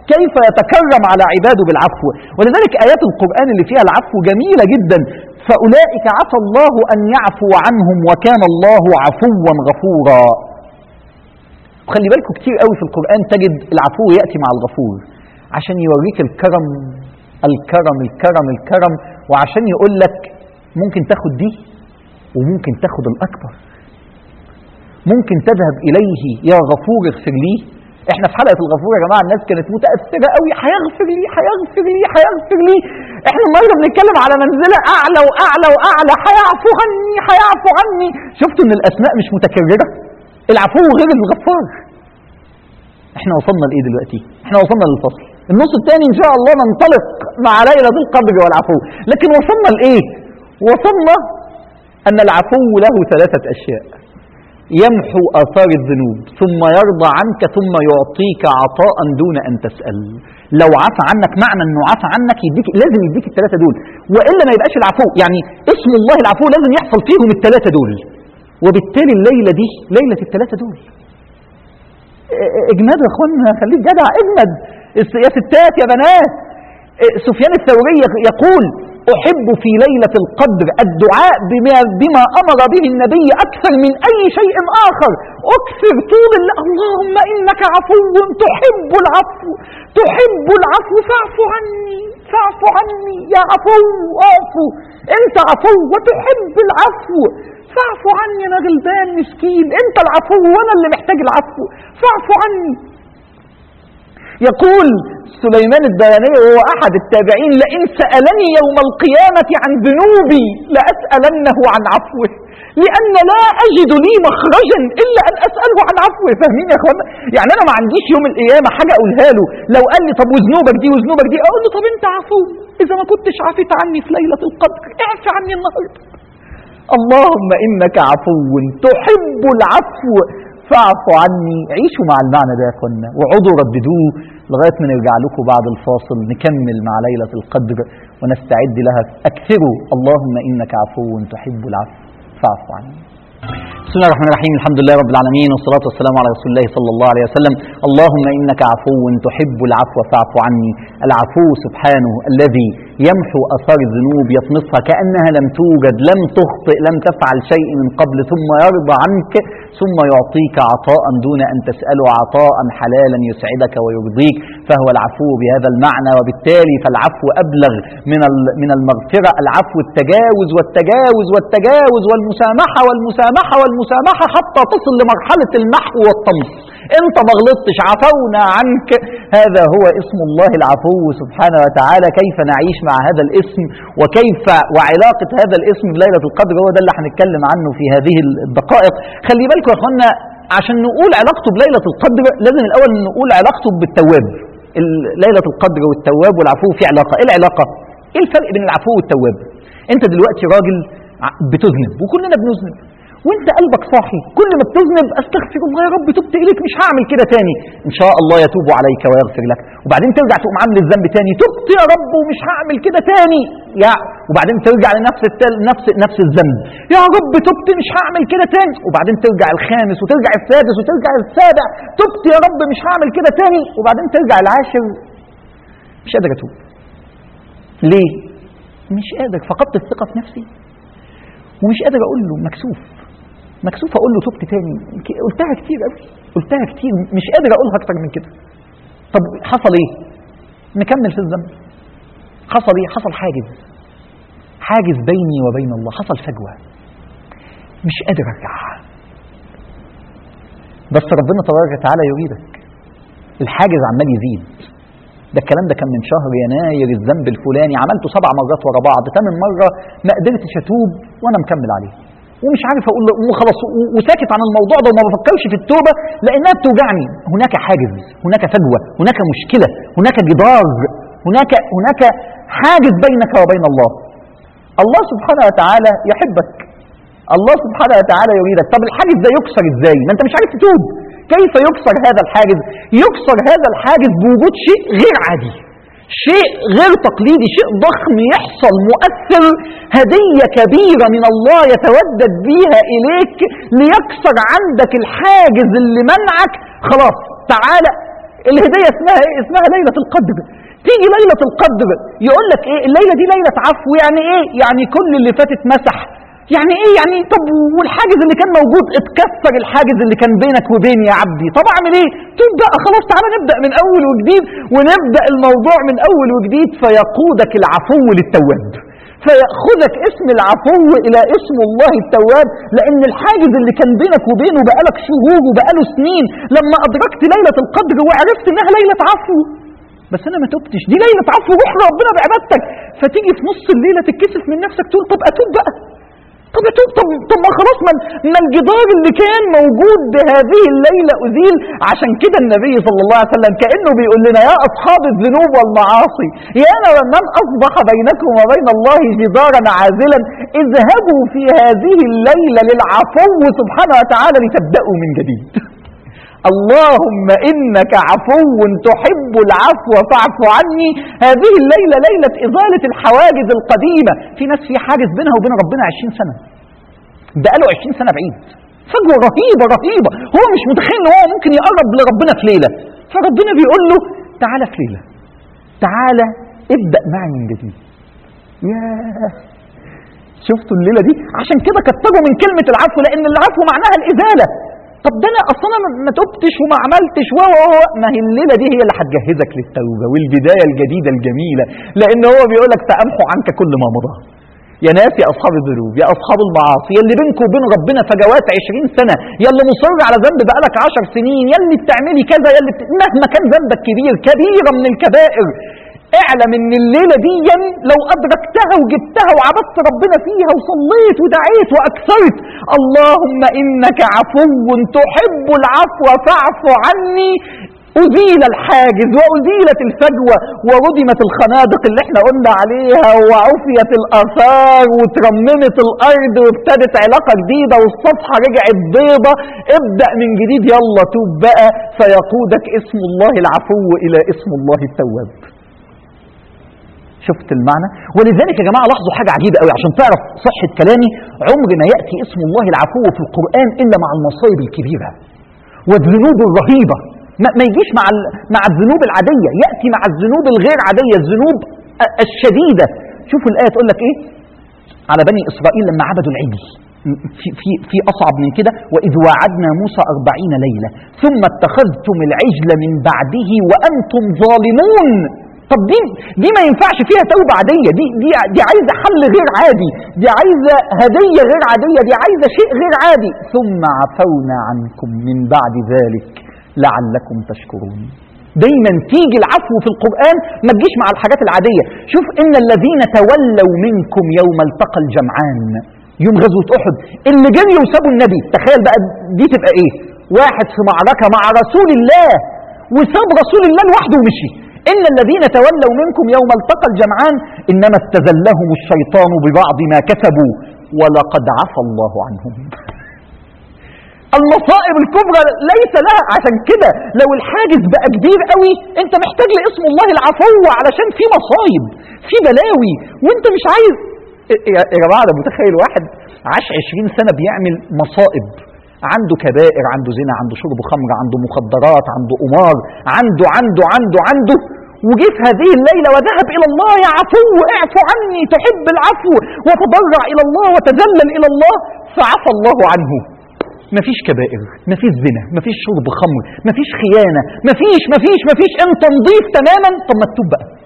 كيف يتكرم على عباده بالعفو. ولذلك آيات القرآن اللي فيها العفو جميلة جدا. فأولئك عفى الله أن يعفو عنهم وكان الله عفوا غفورا. وخلي بالكم كتير قوي في القرآن تجد العفو يأتي مع الغفور عشان يوريك الكرم الكرم الكرم الكرم، وعشان يقول لك ممكن تاخد دي وممكن تاخد الأكبر، ممكن تذهب إليه يا غفور اغفر لي. احنا في حلقة الغفور يا جماعة الناس كانت متأثرة قوي، هيغفر لي هيغفر لي هيغفر لي. احنا النهارده بنتكلم على منزلة أعلى وأعلى وأعلى، هيعفو عني هيعفو عني. شفتوا إن الأسماء مش متكررة؟ العفو غير الغفار. احنا وصلنا لإيه دلوقتي؟ احنا وصلنا للفصل النص الثاني إن شاء الله ننطلق مع ليلة القدر والعفو. لكن وصلنا لإيه؟ وصلنا أن العفو له 3 أشياء: يمحو آثار الذنوب، ثم يرضى عنك، ثم يعطيك عطاء دون أن تسأل. لو عفى عنك معنى أنه عفى عنك يديك، لازم يديك ال3 دول، وإلا ما يبقاش العفو. يعني اسم الله العفو لازم يحصل فيهم ال3 دول، وبالتالي الليلة دي ليلة ال3 دول. اجمد يا اخوانا، خليك جدع، اجمد يا ستات يا بنات. سفيان الثوري يقول: أحب في ليلة القدر الدعاء بما أمر به النبي أكثر من أي شيء آخر. أكثر طول اللهم إنك عفو تحب العفو، تحب العفو فاعف عني، فاعف عني يا عفو، اعفو، أنت عفو وتحب العفو، فاعف عني، أنا غلبان مسكين، أنت العفو وأنا اللي محتاج العفو، فاعف عني. يقول سليمان الداراني وهو أحد التابعين: لئن سألني يوم القيامة عن ذنوبي لأسألنه عن عفوه، لأن لا أجد لي مخرجا إلا أن أسأله عن عفوه. فاهمين يا أخوانا؟ يعني أنا ما عنديش يوم القيامة حاجة أقولها له لو قال لي طب وذنوبك دي وذنوبك دي، أقول له طب أنت عفو، إذا ما كنتش عافيت عني في ليلة القدر اعفي عني النهاردة. اللهم إنك عفو تحب العفو فاعف عني. عيشوا مع المعنى ده يا اخوانا، وعودوا رددوه لغايه ما نرجع لكم بعد الفاصل نكمل مع ليله القدر ونستعد لها. اكثروا اللهم انك عفو تحب العفو فاعف عني. بسم الله الرحمن الرحيم، الحمد لله رب العالمين، والصلاة والسلام على رسول الله صلى الله عليه وسلم. اللهم إنك عفو تحب العفو فاعف عني. العفو سبحانه الذي يمحو آثار الذنوب، يطمسها كأنها لم توجد، لم تخطئ، لم تفعل شيء من قبل، ثم يرضى عنك، ثم يعطيك عطاء دون أن تسأله، عطاء حلالا يسعدك ويرضيك، فهو العفو بهذا المعنى. وبالتالي فالعفو أبلغ من المغفرة. العفو التجاوز والتجاوز والتجاوز والمسامحة والمسامحة والمسامحة حتى تصل لمرحلة المحو والطمس. انت ما غلطتش، عفونا عنك. هذا هو اسم الله العفو سبحانه وتعالى. كيف نعيش مع هذا الاسم وكيف وعلاقة هذا الاسم بليلة القدر، هو ده اللي هنتكلم عنه في هذه الدقائق. خلي بالكم يا اخوانا، عشان نقول علاقته بليلة القدر لازم الأول نقول علاقته بالتواب. ليلة القدر والتواب والعفو في علاقة. ايه العلاقة؟ ايه الفرق بين العفو والتواب؟ انت دلوقتي راجل بتذنب، وكلنا بنذنب، وانت قلبك صاحي، كل ما بتذنب استغفر الله يا رب تبت اليك، مش هعمل كده تاني، ان شاء الله يتوب عليك ويغفر لك. وبعدين ترجع تقوم عامل الذنب تاني، تبت يا رب ومش هعمل كده تاني، وبعدين ترجع لنفس نفس الذنب، يا رب تبت مش هعمل كده تاني، وبعدين ترجع الخامس وترجع السادس وترجع السابع، تبت يا رب مش هعمل كده تاني، وبعدين ترجع العاشر مش قادر اتوب. ليه؟ مش قادر، فقدت الثقة في نفسي، ومش قادر اقول له، مكسوف اقول له تبت تاني، قلتها كتير قوي، قلتها كتير، مش قادر اقولها اكتر من كده. طب حصل ايه؟ نكمل في الذنب. حصل ايه؟ حصل حاجز بيني وبين الله، حصل فجوة، مش قادر ارجع. بس ربنا تبارك وتعالى يريدك، الحاجز عمال يزيد. ده الكلام ده كان من شهر يناير، الذنب الفلاني عملته 7 مرات ورا بعض، 8 مرة ما قدرتش اتوب وانا مكمل عليه، ومش عارف اقول له وخلاص، وساكت عن الموضوع ده وما بفكرش في التوبة لانها بتوجعني. هناك حاجز، هناك فجوة، هناك مشكلة، هناك جدار، هناك حاجز بينك وبين الله. الله سبحانه وتعالى يحبك، الله سبحانه وتعالى يريدك. طب الحاجز ده يكسر ازاي؟ ما انت مش عارف تتوب. كيف يكسر هذا الحاجز؟ يكسر هذا الحاجز بوجود شيء غير عادي، شيء غير تقليدي، شيء ضخم يحصل مؤثر، هدية كبيرة من الله يتودد بيها إليك ليكسر عندك الحاجز اللي منعك. خلاص تعالى الهدية اسمها ايه؟ اسمها ليلة القدر. تيجي ليلة القدر يقول لك ايه؟ الليلة دي ليلة عفو. يعني ايه؟ يعني كل اللي فاتت مسح. يعني ايه؟ يعني طب والحاجز اللي كان موجود اتكسر، الحاجز اللي كان بينك وبين يا عبدي. طب اعمل ايه؟ توب بقى خلاص، تعالى نبدأ من اول وجديد، ونبدأ الموضوع من اول وجديد. فيقودك العفو للتواب، فيأخذك اسم العفو إلى اسم الله التواب، لأن الحاجز اللي كان بينك وبينه بقالك شهور وبقاله سنين، لما أدركت ليلة القدر وعرفت إنها ليلة عفو، بس أنا ما تبتش، دي ليلة عفو، روح ربنا بعبادتك. فتيجي في نص الليلة تتكسف من نفسك، تقول طب أتوب بقى، طب أتوب، طب ما خلاص، ما الجدار اللي كان موجود بهذه الليلة أزيل. عشان كده النبي صلى الله عليه وسلم كأنه بيقول لنا يا أصحاب الذنوب والمعاصي، يا من أصبح بينكم وبين الله جدارا عازلا، اذهبوا في هذه الليلة للعفو سبحانه وتعالى لتبدأوا من جديد. اللهم إنك عفو تحب العفو فاعف عني. هذه الليلة ليلة إزالة الحواجز القديمة. في ناس في حاجز بينها وبين ربنا 20 سنة، بقاله 20 سنة بعيد، فجوة رهيبة رهيبة، هو مش متخيل ان هو ممكن يقرب لربنا في ليلة، فربنا بيقول له تعالى في ليلة، تعالى ابدأ معي من جديد. ياه، شفتوا الليلة دي؟ عشان كده كتروا من كلمة العفو، لأن العفو معناها الإزالة. طب ده أنا أصلا ما تبتش وما عملتش ما هي الليلة دي هي اللي هتجهزك للتوبة والبداية الجديدة الجميلة، لأن هو بيقولك سأمحو عنك كل ما مضى. يا ناس يا أصحاب الذنوب، يا أصحاب المعاصي، يا اللي بينكم وبين ربنا فجوات 20 سنة، يا اللي مصر على ذنب بقالك 10 سنين، يا اللي بتعملي كذا، يا اللي مهما كان ذنبك كبير، كبيرة من الكبائر، اعلم ان الليلة دي لو أدركتها وجبتها وعبدت ربنا فيها وصليت ودعيت وأكثرت اللهم إنك عفو تحب العفو فاعف عني، أزيل الحاجز وأزيلت الفجوة وردمت الخنادق اللي احنا قلنا عليها، وعفيت الآثار وترممت الأرض وابتدت علاقة جديدة والصفحة رجعت بيضة. ابدأ من جديد، يلا توب بقى، فيقودك اسم الله العفو إلى اسم الله التواب. شفت المعنى؟ ولذلك يا جماعة لاحظوا حاجة عجيبة قوي عشان تعرف صحة كلامي. عمر ما يأتي اسم الله العفو في القرآن إلا مع المصائب الكبيرة والذنوب الرهيبة. ما يجيش مع الذنوب العادية، يأتي مع الذنوب الغير عادية، الذنوب الشديدة. شوفوا الآية تقول لك إيه على بني إسرائيل لما عبدوا العجل، في أصعب من كده، وإذ وعدنا موسى 40 ليلة ثم اتخذتم العجل من بعده وأنتم ظالمون. طب دي ما ينفعش فيها توبة عادية، دي عايزة حل غير عادي، دي عايزة هدية غير عادية، دي عايزة شيء غير عادي. ثم عفونا عنكم من بعد ذلك لعلكم تشكرون. دايما تيجي العفو في القرآن ما تجيش مع الحاجات العادية. شوف إن الذين تولوا منكم يوم التقى الجمعان، يوم غزوة أحد، اللي جريوا وسابوا النبي. تخيل بقى دي تبقى إيه؟ واحد في معركة مع رسول الله وساب رسول الله لوحده ومشي. إن الذين تولوا منكم يوم التقى الجمعان إنما استزلهم الشيطان ببعض ما كسبوا ولقد عفى الله عنهم. المصائب الكبرى ليس لها. عشان كده لو الحاجز بقى كبير قوي انت محتاج لاسم الله العفو، علشان في مصايب، في بلاوي، وانت مش عايز. يا جماعة ده متخيل واحد عاش 20 سنة بيعمل مصائب، عنده كبائر، عنده زنا، عنده شرب خمر، عنده مخدرات، عنده قمار، عنده وجه في هذه الليلة وذهب إلى الله يا عفو اعفو عني تحب العفو، وتضرع إلى الله وتذلل إلى الله فعفى الله عنه. مفيش كبائر، مفيش زنا، مفيش شرب خمر، مفيش خيانة، مفيش، انت نضيف تماما. طب ما تتوب بقى.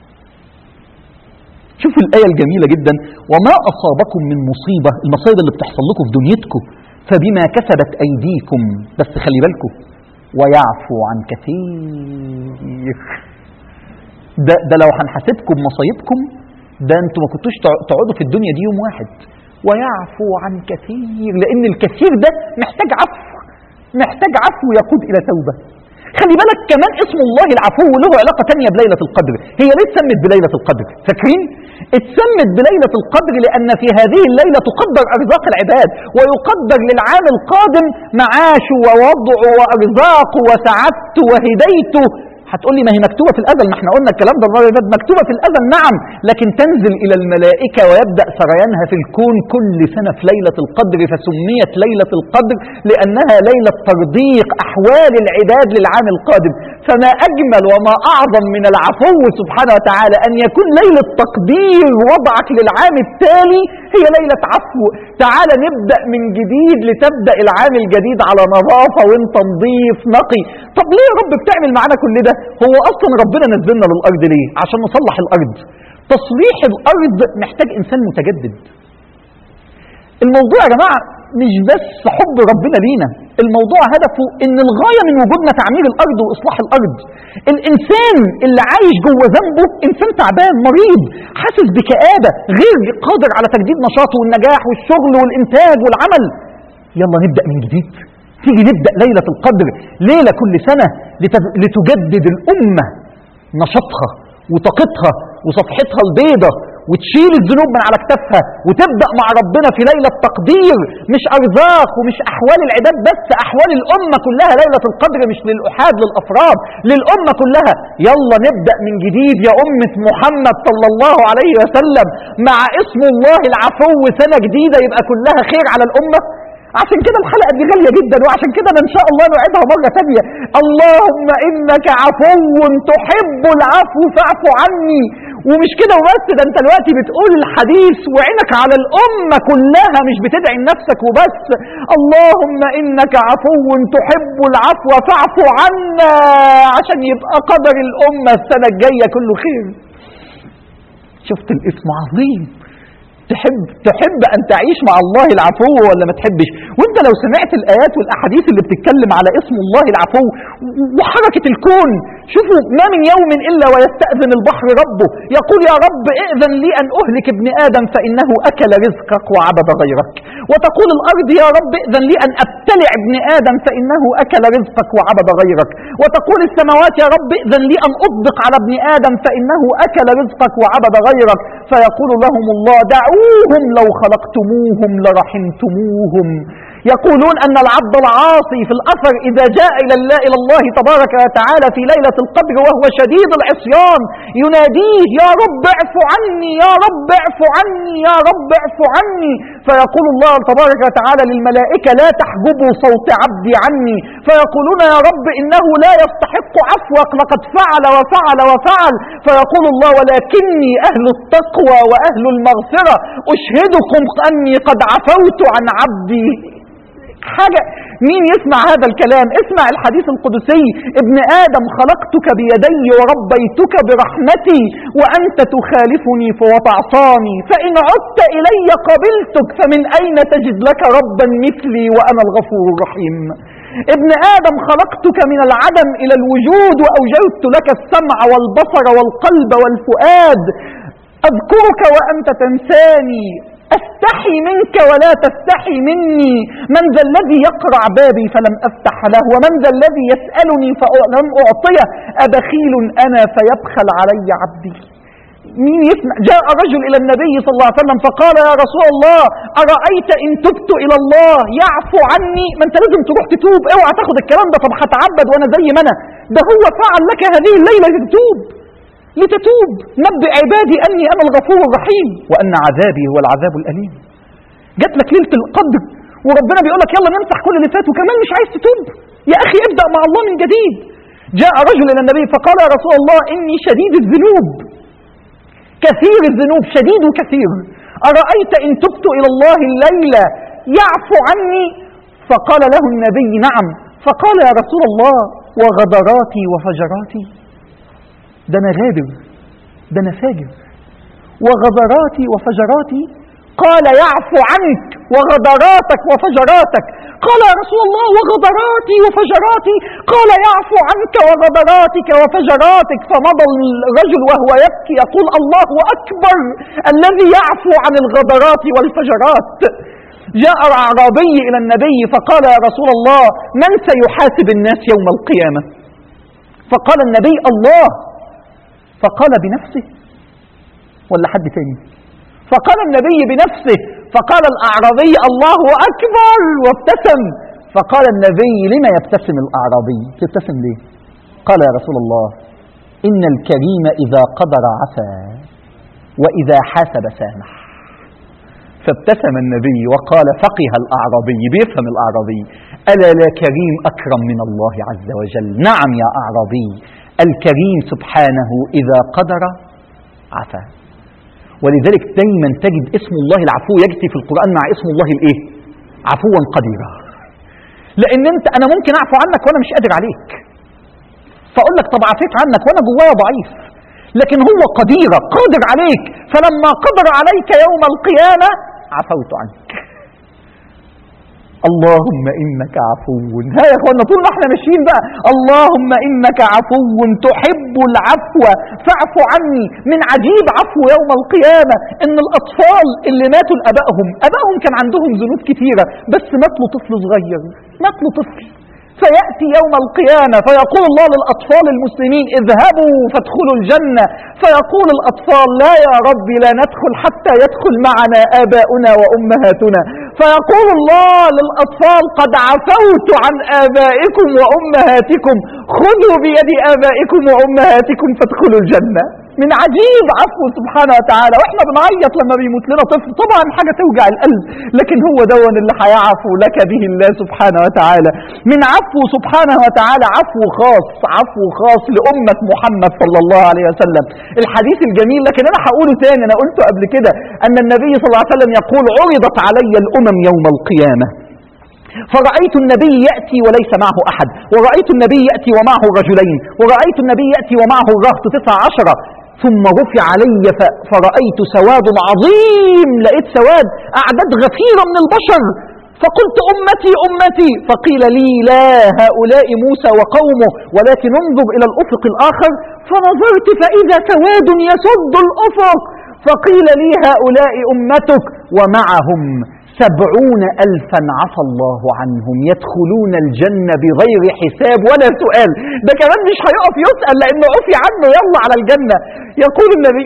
شوفوا الآية الجميلة جدا، وما أصابكم من مصيبة، المصايب اللي بتحصل لكم في دنيتكم فبما كسبت أيديكم، بس خلي بالكم ويعفو عن كثير. ده لو هنحاسبكم مصايبكم ده انتوا ما كنتوش تقعدوا في الدنيا دي يوم واحد. ويعفو عن كثير، لأن الكثير ده محتاج عفو يقود إلى توبة. خلي بالك كمان اسم الله العفو له علاقة تانية بليلة القدر. هي ليه اتسمت بليلة القدر؟ فاكرين؟ اتسمت بليلة القدر لأن في هذه الليلة تقدر أرزاق العباد، ويقدر للعام القادم معاشه ووضعه وأرزاقه وسعادته وهدايته. هتقول لي ما هي مكتوبة في الأزل، ما احنا قلنا الكلام ده المرة اللي فاتت، مكتوبة في الأزل نعم، لكن تنزل إلى الملائكة ويبدأ سريانها في الكون كل سنة في ليلة القدر، فسميت ليلة القدر لأنها ليلة ترضيق أحوال العباد للعام القادم. فما أجمل وما أعظم من العفو سبحانه وتعالى أن يكون ليلة تقدير وضعك للعام التالي هي ليلة عفو. تعال نبدأ من جديد لتبدأ العام الجديد على نظافة وانت نظيف نقي. طب ليه يا رب بتعمل معنا كل ده؟ هو أصلا ربنا نزلنا للأرض ليه؟ عشان نصلح الأرض. تصليح الأرض محتاج إنسان متجدد. الموضوع يا جماعة مش بس حب ربنا لينا، الموضوع هدفه ان الغاية من وجودنا تعمير الارض واصلاح الارض. الانسان اللي عايش جوه ذنبه انسان تعبان مريض حاسس بكآبة غير قادر على تجديد نشاطه والنجاح والشغل والانتاج والعمل. يلا نبدأ من جديد. تيجي نبدأ ليلة القدر ليلة كل سنة لتجدد الأمة نشاطها وطاقتها وصفحتها البيضة وتشيل الذنوب من على كتافها وتبدأ مع ربنا في ليلة تقدير، مش أرزاق ومش أحوال العباد بس، أحوال الأمة كلها. ليلة القدر مش للأحاد للأفراد، للأمة كلها. يلا نبدأ من جديد يا أمة محمد صلى الله عليه وسلم مع اسم الله العفو، سنة جديدة يبقى كلها خير على الأمة. عشان كده الحلقة دي غالية جدا، وعشان كده أنا إن شاء الله نعيدها مرة ثانية. اللهم إنك عفو تحب العفو فاعف عني. ومش كده وبس، ده أنت دلوقتي بتقول الحديث وعينك على الأمة كلها، مش بتدعي لنفسك وبس. اللهم إنك عفو تحب العفو فاعف عنا، عشان يبقى قدر الأمة السنة الجاية كله خير. شفت الاسم عظيم. تحب أن تعيش مع الله العفو ولا ما تحبش؟ وانت لو سمعت الآيات والأحاديث اللي بتتكلم على اسم الله العفو وحركة الكون، شوفوا ما من يوم إلا ويستأذن البحر ربه يقول يا رب ائذن لي أن أهلك ابن آدم فإنه أكل رزقك وعبد غيرك، وتقول الأرض يا رب ائذن لي أن أبتلع ابن آدم فإنه أكل رزقك وعبد غيرك، وتقول السماوات يا رب ائذن لي أن أطبق على ابن آدم فإنه أكل رزقك وعبد غيرك، فيقول لهم الله دعوهم لو خلقتموهم لرحمتموهم. يقولون أن العبد العاصي في الأثر إذا جاء إلى الله تبارك وتعالى في ليلة القدر وهو شديد العصيان يناديه يا رب اعف عني يا رب اعف عني يا رب اعف عني، فيقول الله تبارك وتعالى للملائكة لا تحجبوا صوت عبدي عني، فيقولون يا رب إنه لا يستحق عفوك لقد فعل وفعل وفعل، فيقول الله ولكني أهل التقوى وأهل المغفرة أشهدكم أني قد عفوت عن عبدي. حاجة مين يسمع هذا الكلام؟ اسمع الحديث القدسي ابن آدم خلقتك بيدي وربيتك برحمتي وأنت تخالفني وتعصاني فإن عدت إلي قبلتك فمن أين تجد لك ربا مثلي وأنا الغفور الرحيم. ابن آدم خلقتك من العدم إلى الوجود وأوجدت لك السمع والبصر والقلب والفؤاد، أذكرك وأنت تنساني، أستحي منك ولا تستحي مني، من ذا الذي يقرع بابي فلم أفتح له ومن ذا الذي يسألني فلم أعطيه، أبخيل أنا فيبخل علي عبدي. مين يسمع؟ جاء رجل إلى النبي صلى الله عليه وسلم فقال يا رسول الله أرأيت إن تبت إلى الله يعفو عني؟ ما أنت لازم تروح تتوب، اوعى تاخد الكلام ده طب هتعبد وأنا زي ما أنا، ده هو فعل لك هذه الليلة لتتوب نبئ عبادي أني أنا الغفور الرحيم وأن عذابي هو العذاب الأليم. جات لك ليلة القدر وربنا بيقول لك يلا نمسح كل اللي فات وكمان مش عايز تتوب، يا أخي ابدأ مع الله من جديد. جاء رجل إلى النبي فقال يا رسول الله إني شديد الذنوب كثير الذنوب شديد وكثير، أرأيت إن تبت إلى الله الليلة يعفو عني؟ فقال له النبي نعم. فقال يا رسول الله وغدراتي وفجراتي؟ ده أنا غادر، ده أنا فاجر، وغدراتي وفجراتي؟ قال يعفو عنك وغدراتك وفجراتك. قال يا رسول الله وغدراتي وفجراتي؟ قال يعفو عنك وغدراتك وفجراتك. فمضى الرجل وهو يبكي يقول الله أكبر الذي يعفو عن الغدرات والفجرات. جاء أعرابي إلى النبي فقال يا رسول الله من سيحاسب الناس يوم القيامة؟ فقال النبي الله. فقال بنفسه ولا حد تاني؟ فقال النبي بنفسه. فقال الأعرابي الله أكبر وابتسم. فقال النبي لما يبتسم الأعرابي؟ تبتسم ليه؟ قال يا رسول الله إن الكريم إذا قدر عفا وإذا حاسب سامح. فابتسم النبي وقال فقه الأعرابي، بيفهم الأعرابي، ألا لا كريم أكرم من الله عز وجل؟ نعم يا أعرابي، الكريم سبحانه إذا قدر عفا. ولذلك دايما تجد اسم الله العفو يجتي في القرآن مع اسم الله الايه؟ عفوا قديرا. لأن أنا ممكن أعفو عنك وأنا مش قادر عليك، فأقول لك طب عفيت عنك وأنا جوايا ضعيف، لكن هو قدير قادر عليك، فلما قدر عليك يوم القيامة عفوت عنك. اللهم إنك عفو. ها يا اخوانا طول ما احنا ماشيين بقى اللهم إنك عفو تحب العفو فاعف عني. من عجيب عفو يوم القيامة إن الأطفال اللي ماتوا أبائهم كان عندهم ذنوب كثيرة، بس مات له طفل صغير، مات له طفل، فيأتي يوم القيامة فيقول الله للأطفال المسلمين اذهبوا فادخلوا الجنة، فيقول الأطفال لا يا رب لا ندخل حتى يدخل معنا آباؤنا وأمهاتنا، فيقول الله للأطفال قد عفوت عن آبائكم وأمهاتكم، خذوا بيد آبائكم وأمهاتكم فادخلوا الجنة. من عجيب عفو سبحانه وتعالى. واحنا بنعيط لما بيموت لنا طفل، طبعا حاجة توجع القلب، لكن هو دون اللي هيعفو لك به الله سبحانه وتعالى. من عفو سبحانه وتعالى عفو خاص لأمة محمد صلى الله عليه وسلم. الحديث الجميل، لكن انا هقوله تاني، انا قلته قبل كده، ان النبي صلى الله عليه وسلم يقول عرضت علي الأمم يوم القيامة فرأيت النبي يأتي وليس معه أحد، ورأيت النبي يأتي ومعه رجلين، ورأيت النبي يأتي ومعه الرهط 19، ثم رفع علي فرأيت سواد عظيم، لقيت سواد أعداد غفيرة من البشر، فقلت أمتي، فقيل لي لا هؤلاء موسى وقومه ولكن انظر إلى الأفق الآخر، فنظرت فإذا سواد يسد الأفق، فقيل لي هؤلاء أمتك ومعهم 70,000 عفى الله عنهم يدخلون الجنة بغير حساب ولا سؤال. ده كمان مش هيقف يسأل لأنه عفي عنه، يلا على الجنة. يقول النبي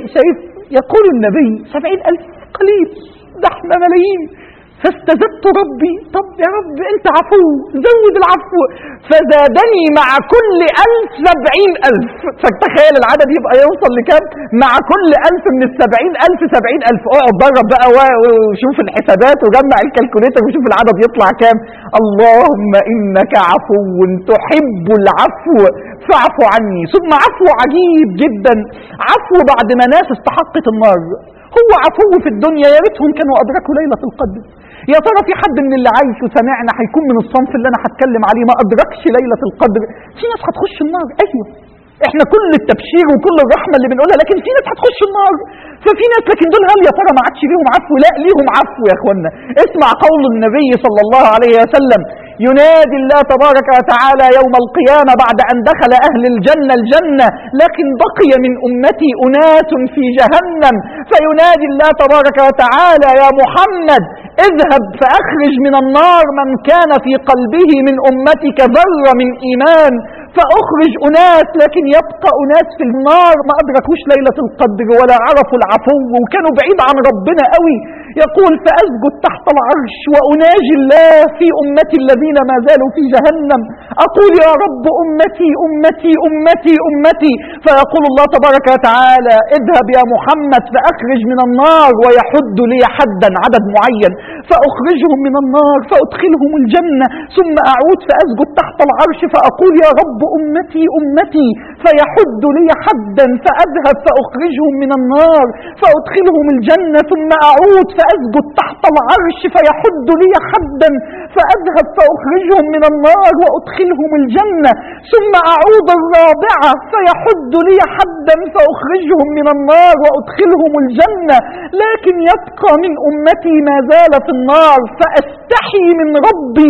70,000 قليل، ده احنا ملايين. فاستزدت ربي، طب يا رب انت عفو زود العفو، فزادني مع كل 1000 70,000. فتخيل العدد يبقى يوصل لكام؟ مع كل 1000 من 70,000 70,000. اقعد ضرب بقى وشوف الحسابات وجمع الكالكوليتر وشوف العدد يطلع كام. اللهم انك عفو تحب العفو فاعف عني. ثم عفو عجيب جدا، عفو بعد ما ناس استحقت النار. هو عفو في الدنيا، يا ريتهم كانوا أدركوا ليلة القدر. يا ترى في حد من اللي عايش وسمعنا هيكون من الصنف اللي أنا هتكلم عليه ما أدركش ليلة القدر؟ في ناس هتخش النار، أيوه، احنا كل التبشير وكل الرحمة اللي بنقولها، لكن في ناس هتخش النار. ففي ناس، لكن دول هل يا ترى ما عادش ليهم عفو؟ لا، ليهم عفو يا اخوانا. اسمع قول النبي صلى الله عليه وسلم: ينادي الله تبارك وتعالى يوم القيامة بعد أن دخل أهل الجنة لكن بقي من أمتي أناس في جهنم، فينادي الله تبارك وتعالى: يا محمد اذهب فأخرج من النار من كان في قلبه من أمتك ذرة من إيمان، فأخرج أناس، لكن يبقى أناس في النار ما أدركوش ليلة القدر ولا عرفوا العفو وكانوا بعيد عن ربنا قوي. يقول: فأسجد تحت العرش وأناجي الله في أمتي الذين ما زالوا في جهنم، أقول: يا رب أمتي أمتي أمتي أمتي. فيقول الله تبارك وتعالى: اذهب يا محمد فأخرج من النار، ويحد لي حدا عدد معين، فأخرجهم من النار فأدخلهم الجنة، ثم أعود فأسجد تحت العرش فأقول: يا رب أمتي أمتي، فيحد لي حدا فأذهب فأخرجهم من النار فأدخلهم الجنة، ثم أعود فأسجد تحت العرش فيحد لي حدا فأذهب فأخرجهم من النار وأدخلهم الجنة، ثم أعود الرابعة فيحد لي حدا فأخرجهم من النار وأدخلهم الجنة، لكن يبقى من أمتي ما زال في النار، فأستحي من ربي،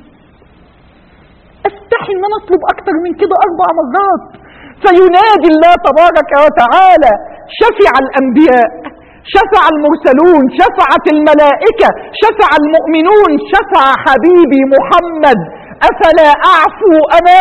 أستحي أن أنا أطلب أكثر من كده 4 مرات. فينادي الله تبارك وتعالى: شفع الأنبياء، شفع المرسلون، شفعت الملائكة، شفع المؤمنون، شفع حبيبي محمد، أفلا أعفو أنا؟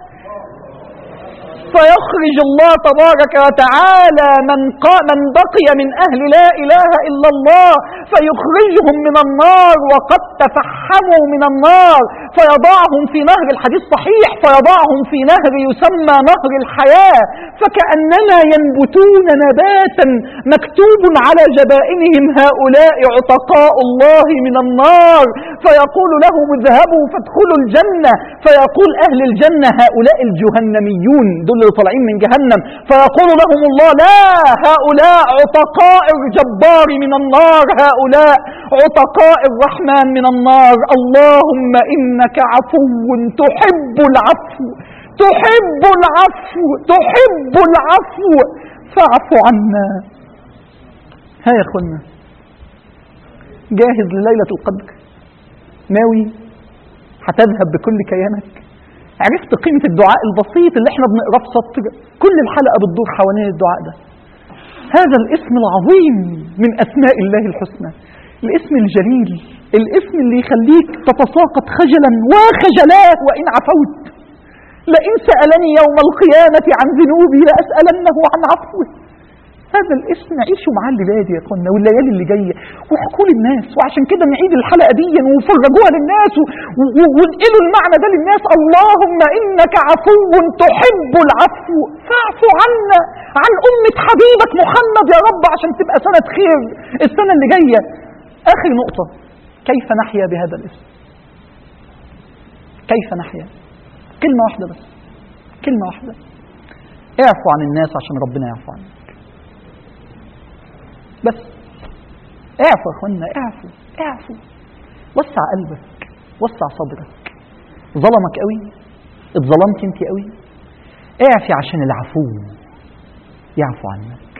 فيخرج الله تبارك وتعالى من بقي من أهل لا إله إلا الله، فيخرجهم من النار وقد تفحموا من النار، فيضعهم في نهر، الحديث صحيح، فيضعهم في نهر يسمى نهر الحياة، فكأنما ينبتون نباتا مكتوب على جبائنهم هؤلاء عتقاء الله من النار، فيقول لهم اذهبوا فادخلوا الجنة، فيقول أهل الجنة هؤلاء الجهنميون دول اللي طالعين من جهنم، فيقول لهم الله لا، هؤلاء عتقاء الجبار من النار، هؤلاء عتقاء الرحمن من النار. اللهم إنك عفو تحب العفو، تحب العفو، تحب العفو فاعف عنا. ها يا اخوانا، جاهز لليلة القدر؟ ناوي؟ هتذهب بكل كيانك؟ عرفت قيمة الدعاء البسيط اللي احنا بنقراه في سطر؟ كل الحلقة بتدور حوالين الدعاء ده. هذا الاسم العظيم من أسماء الله الحسنى، الاسم الجليل، الاسم اللي يخليك تتساقط خجلا وخجلات وإن عفوت. لئن سألني يوم القيامة عن ذنوبي لأسألنه عن عفوه. هذا الاسم عيشوا معاه الليلة دي يا اخوانا والليالي اللي جايه، واحكوا للناس. وعشان كده نعيد الحلقه دي وفرجوها للناس وانقلوا المعنى ده للناس. اللهم انك عفو تحب العفو فاعف عنا، عن امه حبيبك محمد يا رب، عشان تبقى سنه خير السنه اللي جايه. اخر نقطه، كيف نحيا بهذا الاسم؟ كيف نحيا؟ كلمه واحده بس، كلمه واحده، اعفو عن الناس عشان ربنا يعفو عنك. بس اعفو يا اخوانا، اعفو، اعفو، وسع قلبك، وسع صدرك. ظلمك قوي، اتظلمت انت قوي، اعفي عشان العفو يعفو عنك.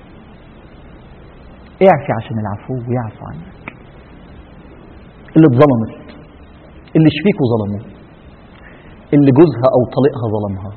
اعفي عشان العفو يعفو عنك. اللي اتظلمت، اللي شريكه ظلمه، اللي جوزها او طليقها ظلمها،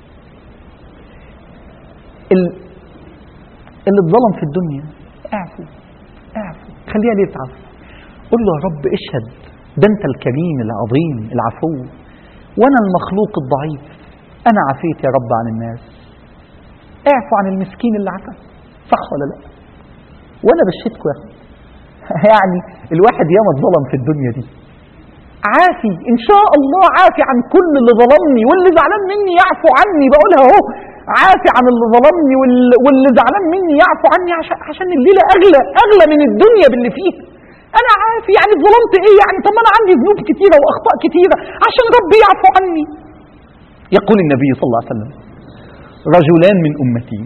اللي اتظلم في الدنيا، اعفو، اعفو، خليها ليه تعفو. قل له يا رب اشهد، ده انت الكريم العظيم العفو، وانا المخلوق الضعيف، انا عفيت يا رب عن الناس. اعفو عن المسكين اللي عفا، صح ولا لا؟ وانا بشهدكم يا اخي يعني الواحد ياما اتظلم في الدنيا دي، عافي ان شاء الله، عافي عن كل اللي ظلمني، واللي زعلان مني يعفو عني. بقولها اهو، عافي عن اللي ظلمني واللي زعلان مني يعفو عني، عشان الليله اغلى من الدنيا باللي فيها. انا عافي، يعني ظلمت ايه يعني؟ طب انا عندي ذنوب كتيره واخطاء كتيره، عشان ربي يعفو عني. يقول النبي صلى الله عليه وسلم: رجلان من امتي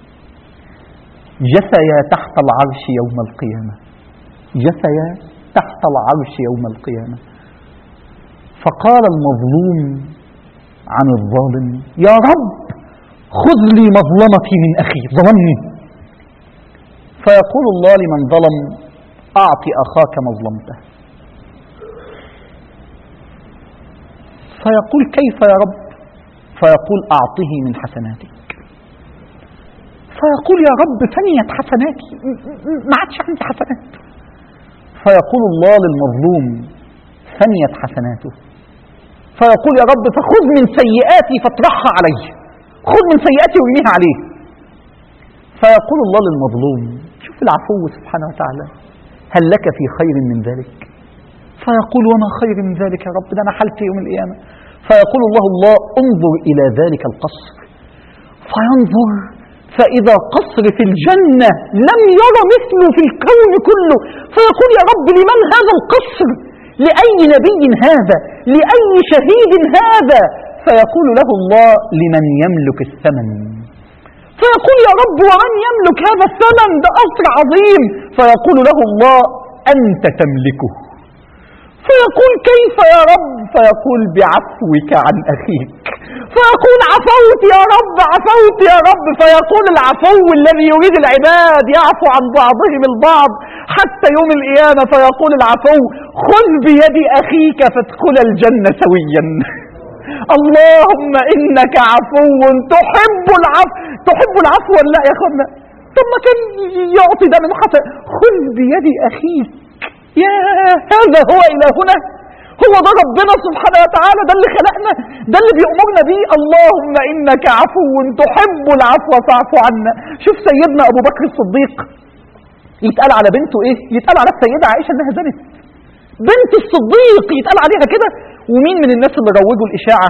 جثيا تحت العرش يوم القيامه، جثيا تحت العرش يوم القيامه، فقال المظلوم عن الظالم: يا رب خذ لي مظلمتي من أخي، ظلمني. فيقول الله لمن ظلم: أعطي أخاك مظلمته. فيقول: كيف يا رب؟ فيقول: أعطه من حسناتك. فيقول: يا رب فنيت حسناتي، ما عادش عندي حسنات. فيقول الله للمظلوم: فنيت حسناته. فيقول: يا رب فخذ من سيئاتي فاطرحها علي، خذ من سيئاتي وارميها عليه. فيقول الله للمظلوم: شوف العفو سبحانه وتعالى، هل لك في خير من ذلك؟ فيقول: وما خير من ذلك يا رب، ده انا حالتي يوم القيامه. فيقول الله: انظر الى ذلك القصر. فينظر فاذا قصر في الجنه لم ير مثله في الكون كله. فيقول: يا رب لمن هذا القصر؟ لأي نبي هذا؟ لأي شهيد هذا؟ فيقول له الله: لمن يملك الثمن. فيقول: يا رب ومن يملك هذا الثمن؟ ده قصر عظيم. فيقول له الله: أنت تملكه. فيقول: كيف يا رب؟ فيقول: بعفوك عن أخيك. فيقول: عفوت يا رب، عفوت يا رب. فيقول العفو الذي يريد العباد يعفو عن بعضهم البعض حتى يوم القيامة. فيقول العفو: خذ بيد أخيك فادخل الجنة سويا. اللهم إنك عفو تحب العفو. تحب العفو ولا لا يا أخوانا؟ طب ما كان يعطي ده من حسن. خذ بيد أخيك. يا هذا هو إلهنا، هو ده ربنا سبحانه وتعالى، ده اللي خلقنا، ده اللي بيأمرنا بيه. اللهم إنك عفو تحب العفو فاعف عنا. شوف سيدنا أبو بكر الصديق يتقال على بنته ايه؟ يتقال على السيدة عائشة انها زنت. بنت الصديق يتقال عليها كده. ومين من الناس اللي روجوا الإشاعة؟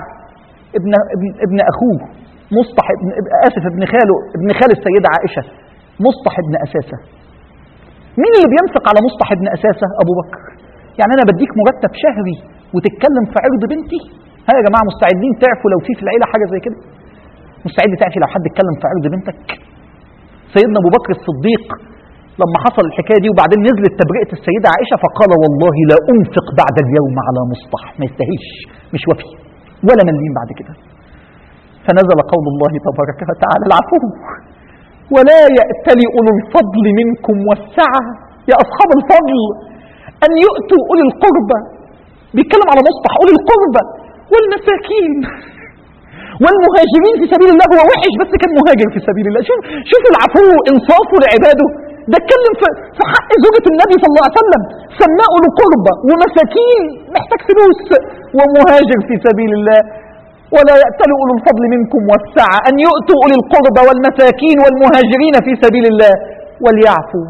ابن أخوه مصطح ابن خاله، ابن خال السيدة عائشة، مصطح ابن أساسة. مين اللي بينفق على مصطح ابن أساسة؟ أبو بكر. يعني أنا بديك مرتب شهري وتتكلم في عرض بنتي؟ ها يا جماعة مستعدين تعرفوا لو في العيلة حاجة زي كده؟ مستعد تعرفي لو حد اتكلم في عرض بنتك؟ سيدنا أبو بكر الصديق لما حصل الحكاية دي وبعدين نزلت تبرئة السيدة عائشة فقال والله لا أنفق بعد اليوم على مصطح، ما يستاهلش، مش وفي ولا مليم بعد كده. فنزل قول الله تبارك وتعالى العفو ولا يأتل أولو الفضل منكم والسعة، يا أصحاب الفضل أن يؤتوا أولي القربى، بيتكلم على مصطح، أولي القربى والمساكين والمهاجرين في سبيل الله. هو وحش بس كان مهاجر في سبيل الله. شوف العفو انصافه لعباده. ده اتكلم في حق زوجة النبي صلى الله عليه وسلم، سماه له قربة ومساكين محتاج فلوس ومهاجر في سبيل الله. ولا يأتل أولو الفضل منكم والسعة أن يؤتوا أولي القربى والمساكين والمهاجرين في سبيل الله وليعفوا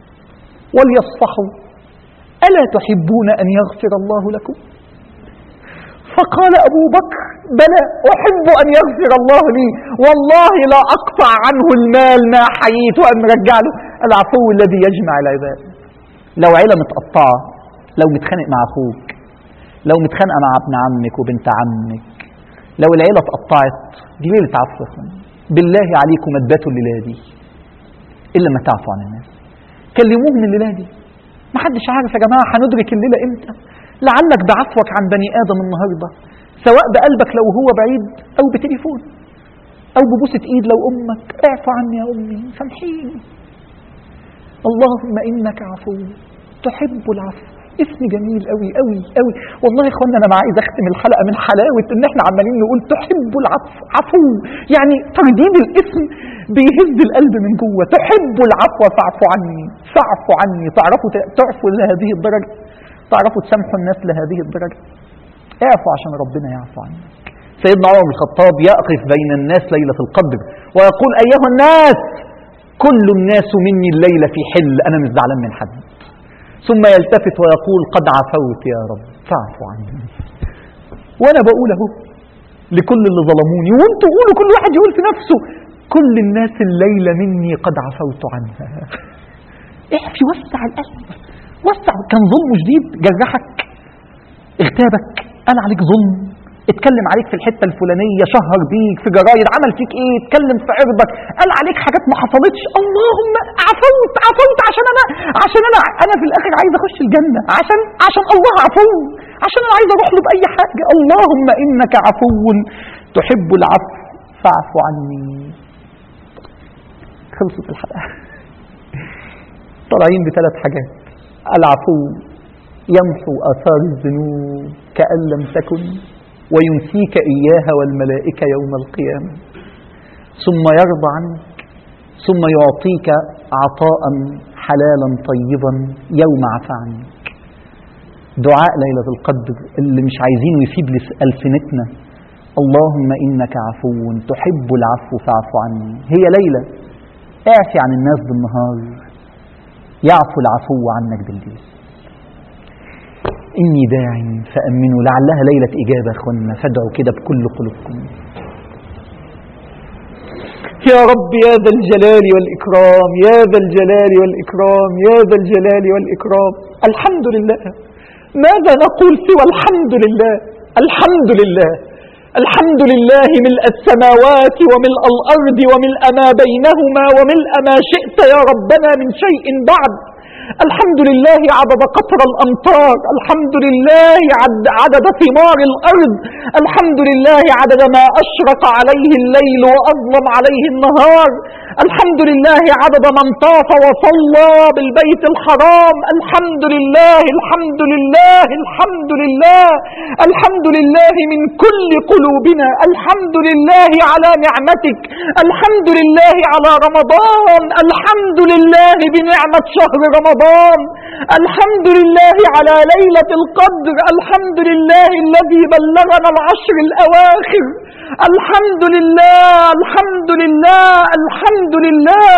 وليصفحوا ألا تحبون أن يغفر الله لكم؟ فقال أبو بكر بلى أحب أن يغفر الله لي، والله لا أقطع عنه المال ما حييت، وأن رجع له العفو الذي يجمع العباد. لو عيلة متقطعة، لو متخانق مع أخوك، لو متخانقة مع ابن عمك وبنت عمك، لو العيلة اتقطعت، دي ليلة عفو. بالله عليكم ما تباتوا الليلة دي إلا ما تعفوا عن الناس. كلموهم الليلة دي، ما حدش عارف يا جماعة هندرك الليلة إمتى. لعلك بعفوك عن بني آدم النهاردة، سواء بقلبك لو هو بعيد أو بتليفون أو ببوسة إيد، لو أمك اعفو عني يا أمي سامحيني. اللهم إنك عفو تحب العفو. اسم جميل قوي قوي قوي والله يا اخوانا. انا عايز اختم الحلقه من حلاوه ان احنا عمالين نقول تحب العفو، عفو يعني ترديد الاسم بيهز القلب من جوه. تحب العفو فاعف عني، فاعف عني. تعرفوا تعفوا لهذه الدرجه؟ تعرفوا تسامحوا الناس لهذه الدرجه؟ اعفوا عشان ربنا يعفو عنك. سيدنا عمر بن الخطاب يقف بين الناس ليله القدر ويقول ايها الناس كل الناس مني الليله في حل، انا مش زعلان من حد. ثم يلتفت ويقول قد عفوت يا رب فاعف عني. وانا بقول اهو لكل اللي ظلموني، وانتوا قولوا، كل واحد يقول في نفسه كل الناس الليله مني قد عفوت عنها. اعفي، وسع القلب، وسع. كان ظلم شديد، جرحك، اغتابك، قال عليك ظلم، اتكلم عليك في الحته الفلانيه، شهر بيك في جرايد، عمل فيك ايه، اتكلم في عرضك، قال عليك حاجات ما حصلتش. اللهم عفوت عشان انا في الاخر عايز اخش الجنه، عشان الله عفو، عشان انا عايز اروح له باي حاجه. اللهم انك عفو تحب العفو فاعف عني. خلصت الحلقه. طالعين بثلاث حاجات. العفو يمحو آثار الذنوب كأن لم تكن وينسيك إياها والملائكة يوم القيامة، ثم يرضى عنك، ثم يعطيك عطاء حلالا طيبا يوم عفا عنك. دعاء ليلة القدر اللي مش عايزينه يسيب ألسنتنا، اللهم إنك عفو تحب العفو فاعف عني. هي ليلة اعفي عن الناس بالنهار، يعفو العفو عنك بالليل. إني داع فأمنوا، لعلها ليلة إجابة أخوانا، فادعوا كده بكل قلوبكم. يا رب يا ذا الجلال والإكرام، يا ذا الجلال والإكرام، يا ذا الجلال والإكرام. الحمد لله. ماذا نقول سوى الحمد لله؟ الحمد لله، الحمد لله ملء السماوات وملء الأرض وملء ما بينهما وملء ما شئت يا ربنا من شيء بعد. الحمد لله عدد قطر الأمطار، الحمد لله عدد ثمار الأرض، الحمد لله عدد ما أشرق عليه الليل وأظلم عليه النهار، الحمد لله عدد من طاف وصلى بالبيت الحرام. الحمد لله، الحمد لله، الحمد لله، الحمد لله من كل قلوبنا. الحمد لله على نعمتك، الحمد لله على رمضان، الحمد لله بنعمة شهر رمضان، الحمد لله على ليلة القدر، الحمد لله الذي بلغنا العشر الأواخر. الحمد لله، الحمد لله، الحمد لله.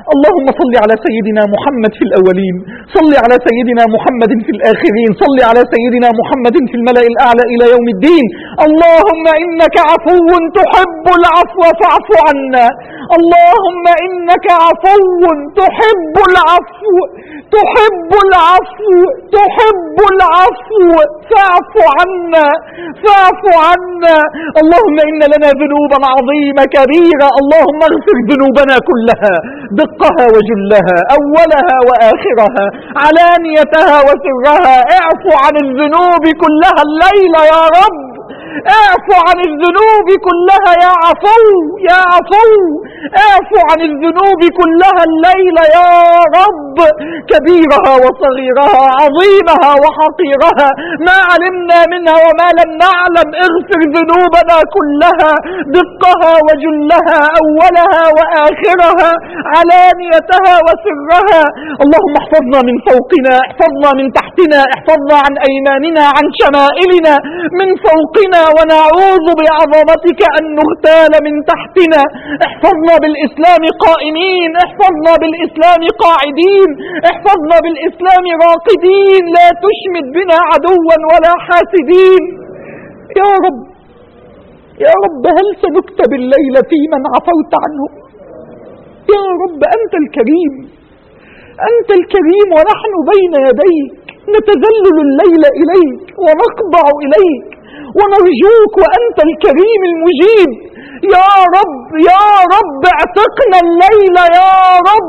اللهم صل على سيدنا محمد في الأولين، صل على سيدنا محمد في الآخرين، صل على سيدنا محمد في الملأ الأعلى إلى يوم الدين. اللهم إنك عفو تحب العفو فاعف عنا. اللهم إنك عفو تحب العفو، تحب العفو، تحب العفو فاعف عنا، فاعف عنا. اللهم إن لنا ذنوبا عظيمة كبيرة، اللهم اغفر ذنوبنا كلها، دقها وجلها، أولها وآخرها، علانيتها وسرها. اعفو عن الذنوب كلها الليلة يا رب، اعفو عن الذنوب كلها يا عفو، يا عفو. اعفو عن الذنوب كلها الليلة يا رب، كبيرها وصغيرها، عظيمها وحقيرها، ما علمنا منها وما لم نعلم. اغفر ذنوبنا كلها، دقها وجلها، أولها وآخرها، علانيتها وسرها. اللهم احفظنا من فوقنا، احفظنا من تحتنا، احفظنا عن أيماننا، عن شمائلنا، من فوقنا، ونعوذ بعظمتك أن نغتال من تحتنا. احفظنا بالإسلام قائمين، احفظنا بالإسلام قاعدين، احفظنا بالإسلام راقدين، لا تشمت بنا عدوا ولا حاسدين. يا رب، يا رب، هل سنكتب الليلة في من عفوت عنه؟ يا رب أنت الكريم، أنت الكريم، ونحن بين يديك نتذلل الليل إليك ونخضع إليك ونرجوك، وأنت الكريم المجيب. يا رب، يا رب، اعتقنا الليلة يا رب،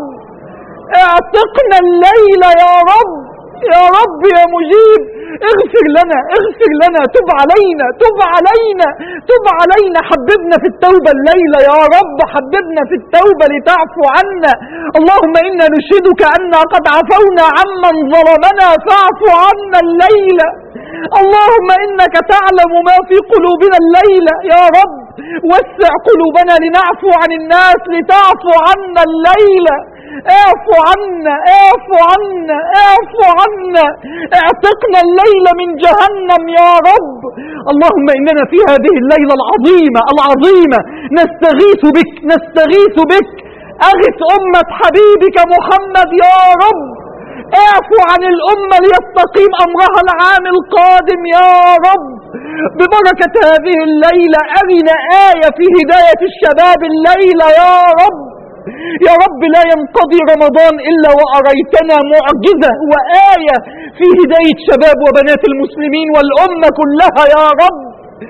اعتقنا الليلة يا رب، يا رب يا مجيب. اغفر لنا، اغفر لنا، تب علينا، تب علينا، تب علينا. حببنا في التوبة الليلة يا رب، حببنا في التوبة لتعفو عنا. اللهم إنا نشهدك أننا قد عفونا عمن ظلمنا، فاعف عنا الليلة. اللهم إنك تعلم ما في قلوبنا الليلة يا رب، وسع قلوبنا لنعفو عن الناس، لتعفو عنا الليلة. اعفو عنا، اعفو عنا، اعفو عنا، اعتقنا الليلة من جهنم يا رب. اللهم إننا في هذه الليلة العظيمة العظيمة نستغيث بك، نستغيث بك. أغث أمة حبيبك محمد يا رب، اعفو عن الأمة ليستقيم أمرها العام القادم يا رب. ببركة هذه الليلة أرنا آية في هداية الشباب الليلة يا رب. يا رب لا ينقضي رمضان إلا وأريتنا معجزة وآية في هداية شباب وبنات المسلمين والأمة كلها يا رب.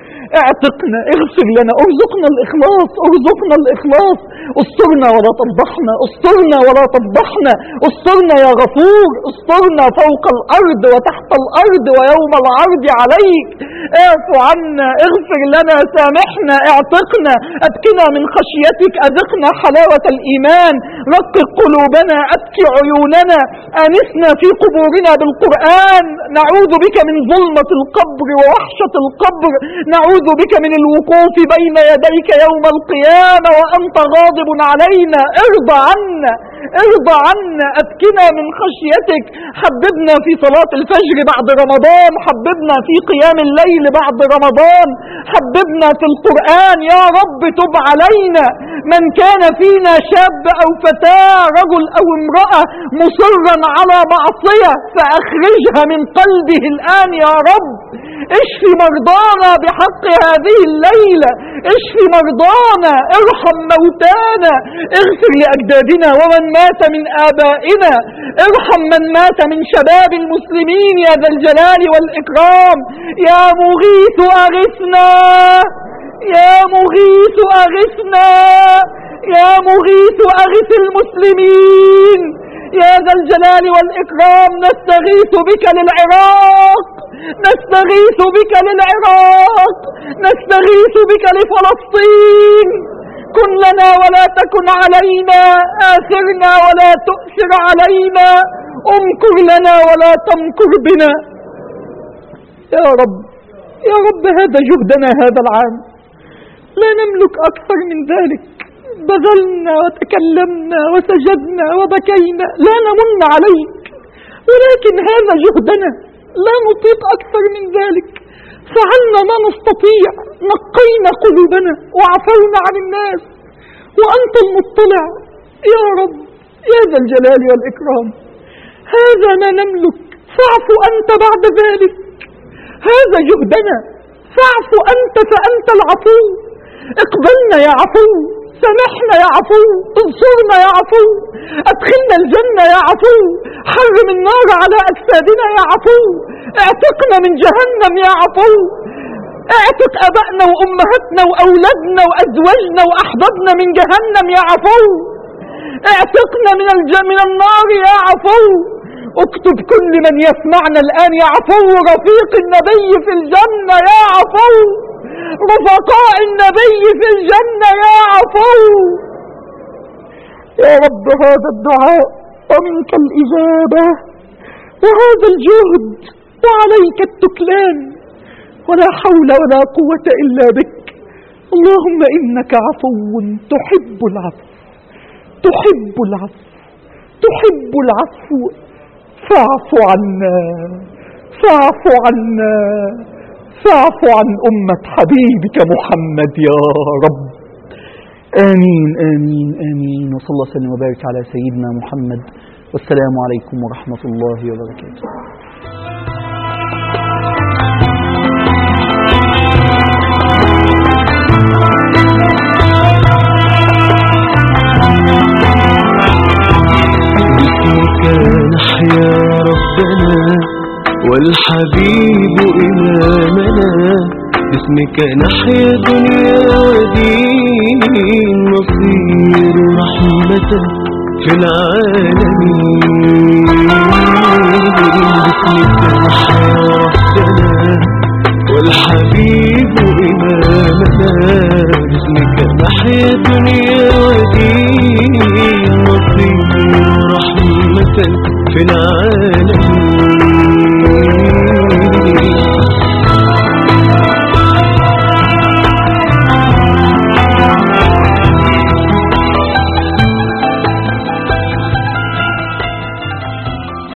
اعتقنا، اغفر لنا، ارزقنا الإخلاص، ارزقنا الإخلاص. استرنا ولا تفضحنا، استرنا ولا تفضحنا، استرنا يا غفور، استرنا فوق الأرض وتحت الأرض ويوم العرض عليك. اعفو عنا، اغفر لنا، سامحنا، اعتقنا، ابكنا من خشيتك، اذقنا حلاوة الإيمان، رقق قلوبنا، ابكي عيوننا، آنسنا في قبورنا بالقرآن. نعوذ بك من ظلمة القبر ووحشة القبر، نعوذ بك من الوقوف بين يديك يوم القيامة وأنت غاضب علينا. ارضى عنا، ارضى عنا، ابكنا من خشيتك. حببنا في صلاة الفجر بعد رمضان، حببنا في قيام الليل بعد رمضان، حببنا في القرآن يا رب. تب علينا. من كان فينا شاب أو فتاة، رجل أو امرأة، مصرا على معصية فأخرجها من قلبه الآن يا رب. اشفي مرضانا بحق هذه الليلة، اشفي مرضانا، ارحم موتانا، اغفر لأجدادنا ومن مات من آبائنا، ارحم من مات من شباب المسلمين يا ذا الجلال والإكرام. يا مغيث أغثنا، يا مغيث أغثنا، يا مغيث أغث المسلمين يا ذا الجلال والإكرام. نستغيث بك للعراق، نستغيث بك للعراق، نستغيث بك لفلسطين. كن لنا ولا تكن علينا، آثرنا ولا تؤثر علينا، امكر لنا ولا تمكر بنا يا رب. يا رب هذا جهدنا هذا العام، لا نملك أكثر من ذلك. بذلنا وتكلمنا وسجدنا وبكينا، لا نمن عليك، ولكن هذا جهدنا، لا نطيق أكثر من ذلك. فعلنا ما نستطيع، نقينا قلوبنا وعفونا عن الناس، وأنت المطلع يا رب. يا ذا الجلال والإكرام، هذا ما نملك، فاعف أنت بعد ذلك. هذا جهدنا، فاعف أنت فأنت العفو. اقبلنا يا عفو، سامحنا يا عفو، انصرنا يا عفو، ادخلنا الجنة يا عفو، حرم النار على أجسادنا يا عفو، اعتقنا من جهنم يا عفو، اعتق أبائنا وأمهاتنا وأولادنا وأزواجنا وأحبابنا من جهنم يا عفو، اعتقنا من النار يا عفو. اكتب كل من يسمعنا الآن يا عفو رفيق النبي في الجنة يا عفو، رفقاء النبي في الجنة يا عفو. يا رب هذا الدعاء ومنك الإجابة، وهذا الجهد وعليك التكلان، ولا حول ولا قوة إلا بك. اللهم إنك عفو تحب العفو، تحب العفو، تحب العفو، فاعف عنا، فاعف عنا، فاعف عن أمة حبيبك محمد يا رب. آمين آمين آمين. وصلى الله وسلم وبارك على سيدنا محمد، والسلام عليكم ورحمة الله وبركاته. باسمك نحيا ربنا والحبيب إمامنا، باسمك نحيا دنيا ودين، نصير رحمة في العالمين. باسمك نحيا ربنا والحبيب إمامنا، باسمك نحيا دنيا ودين، نصير رحمة في العالمين.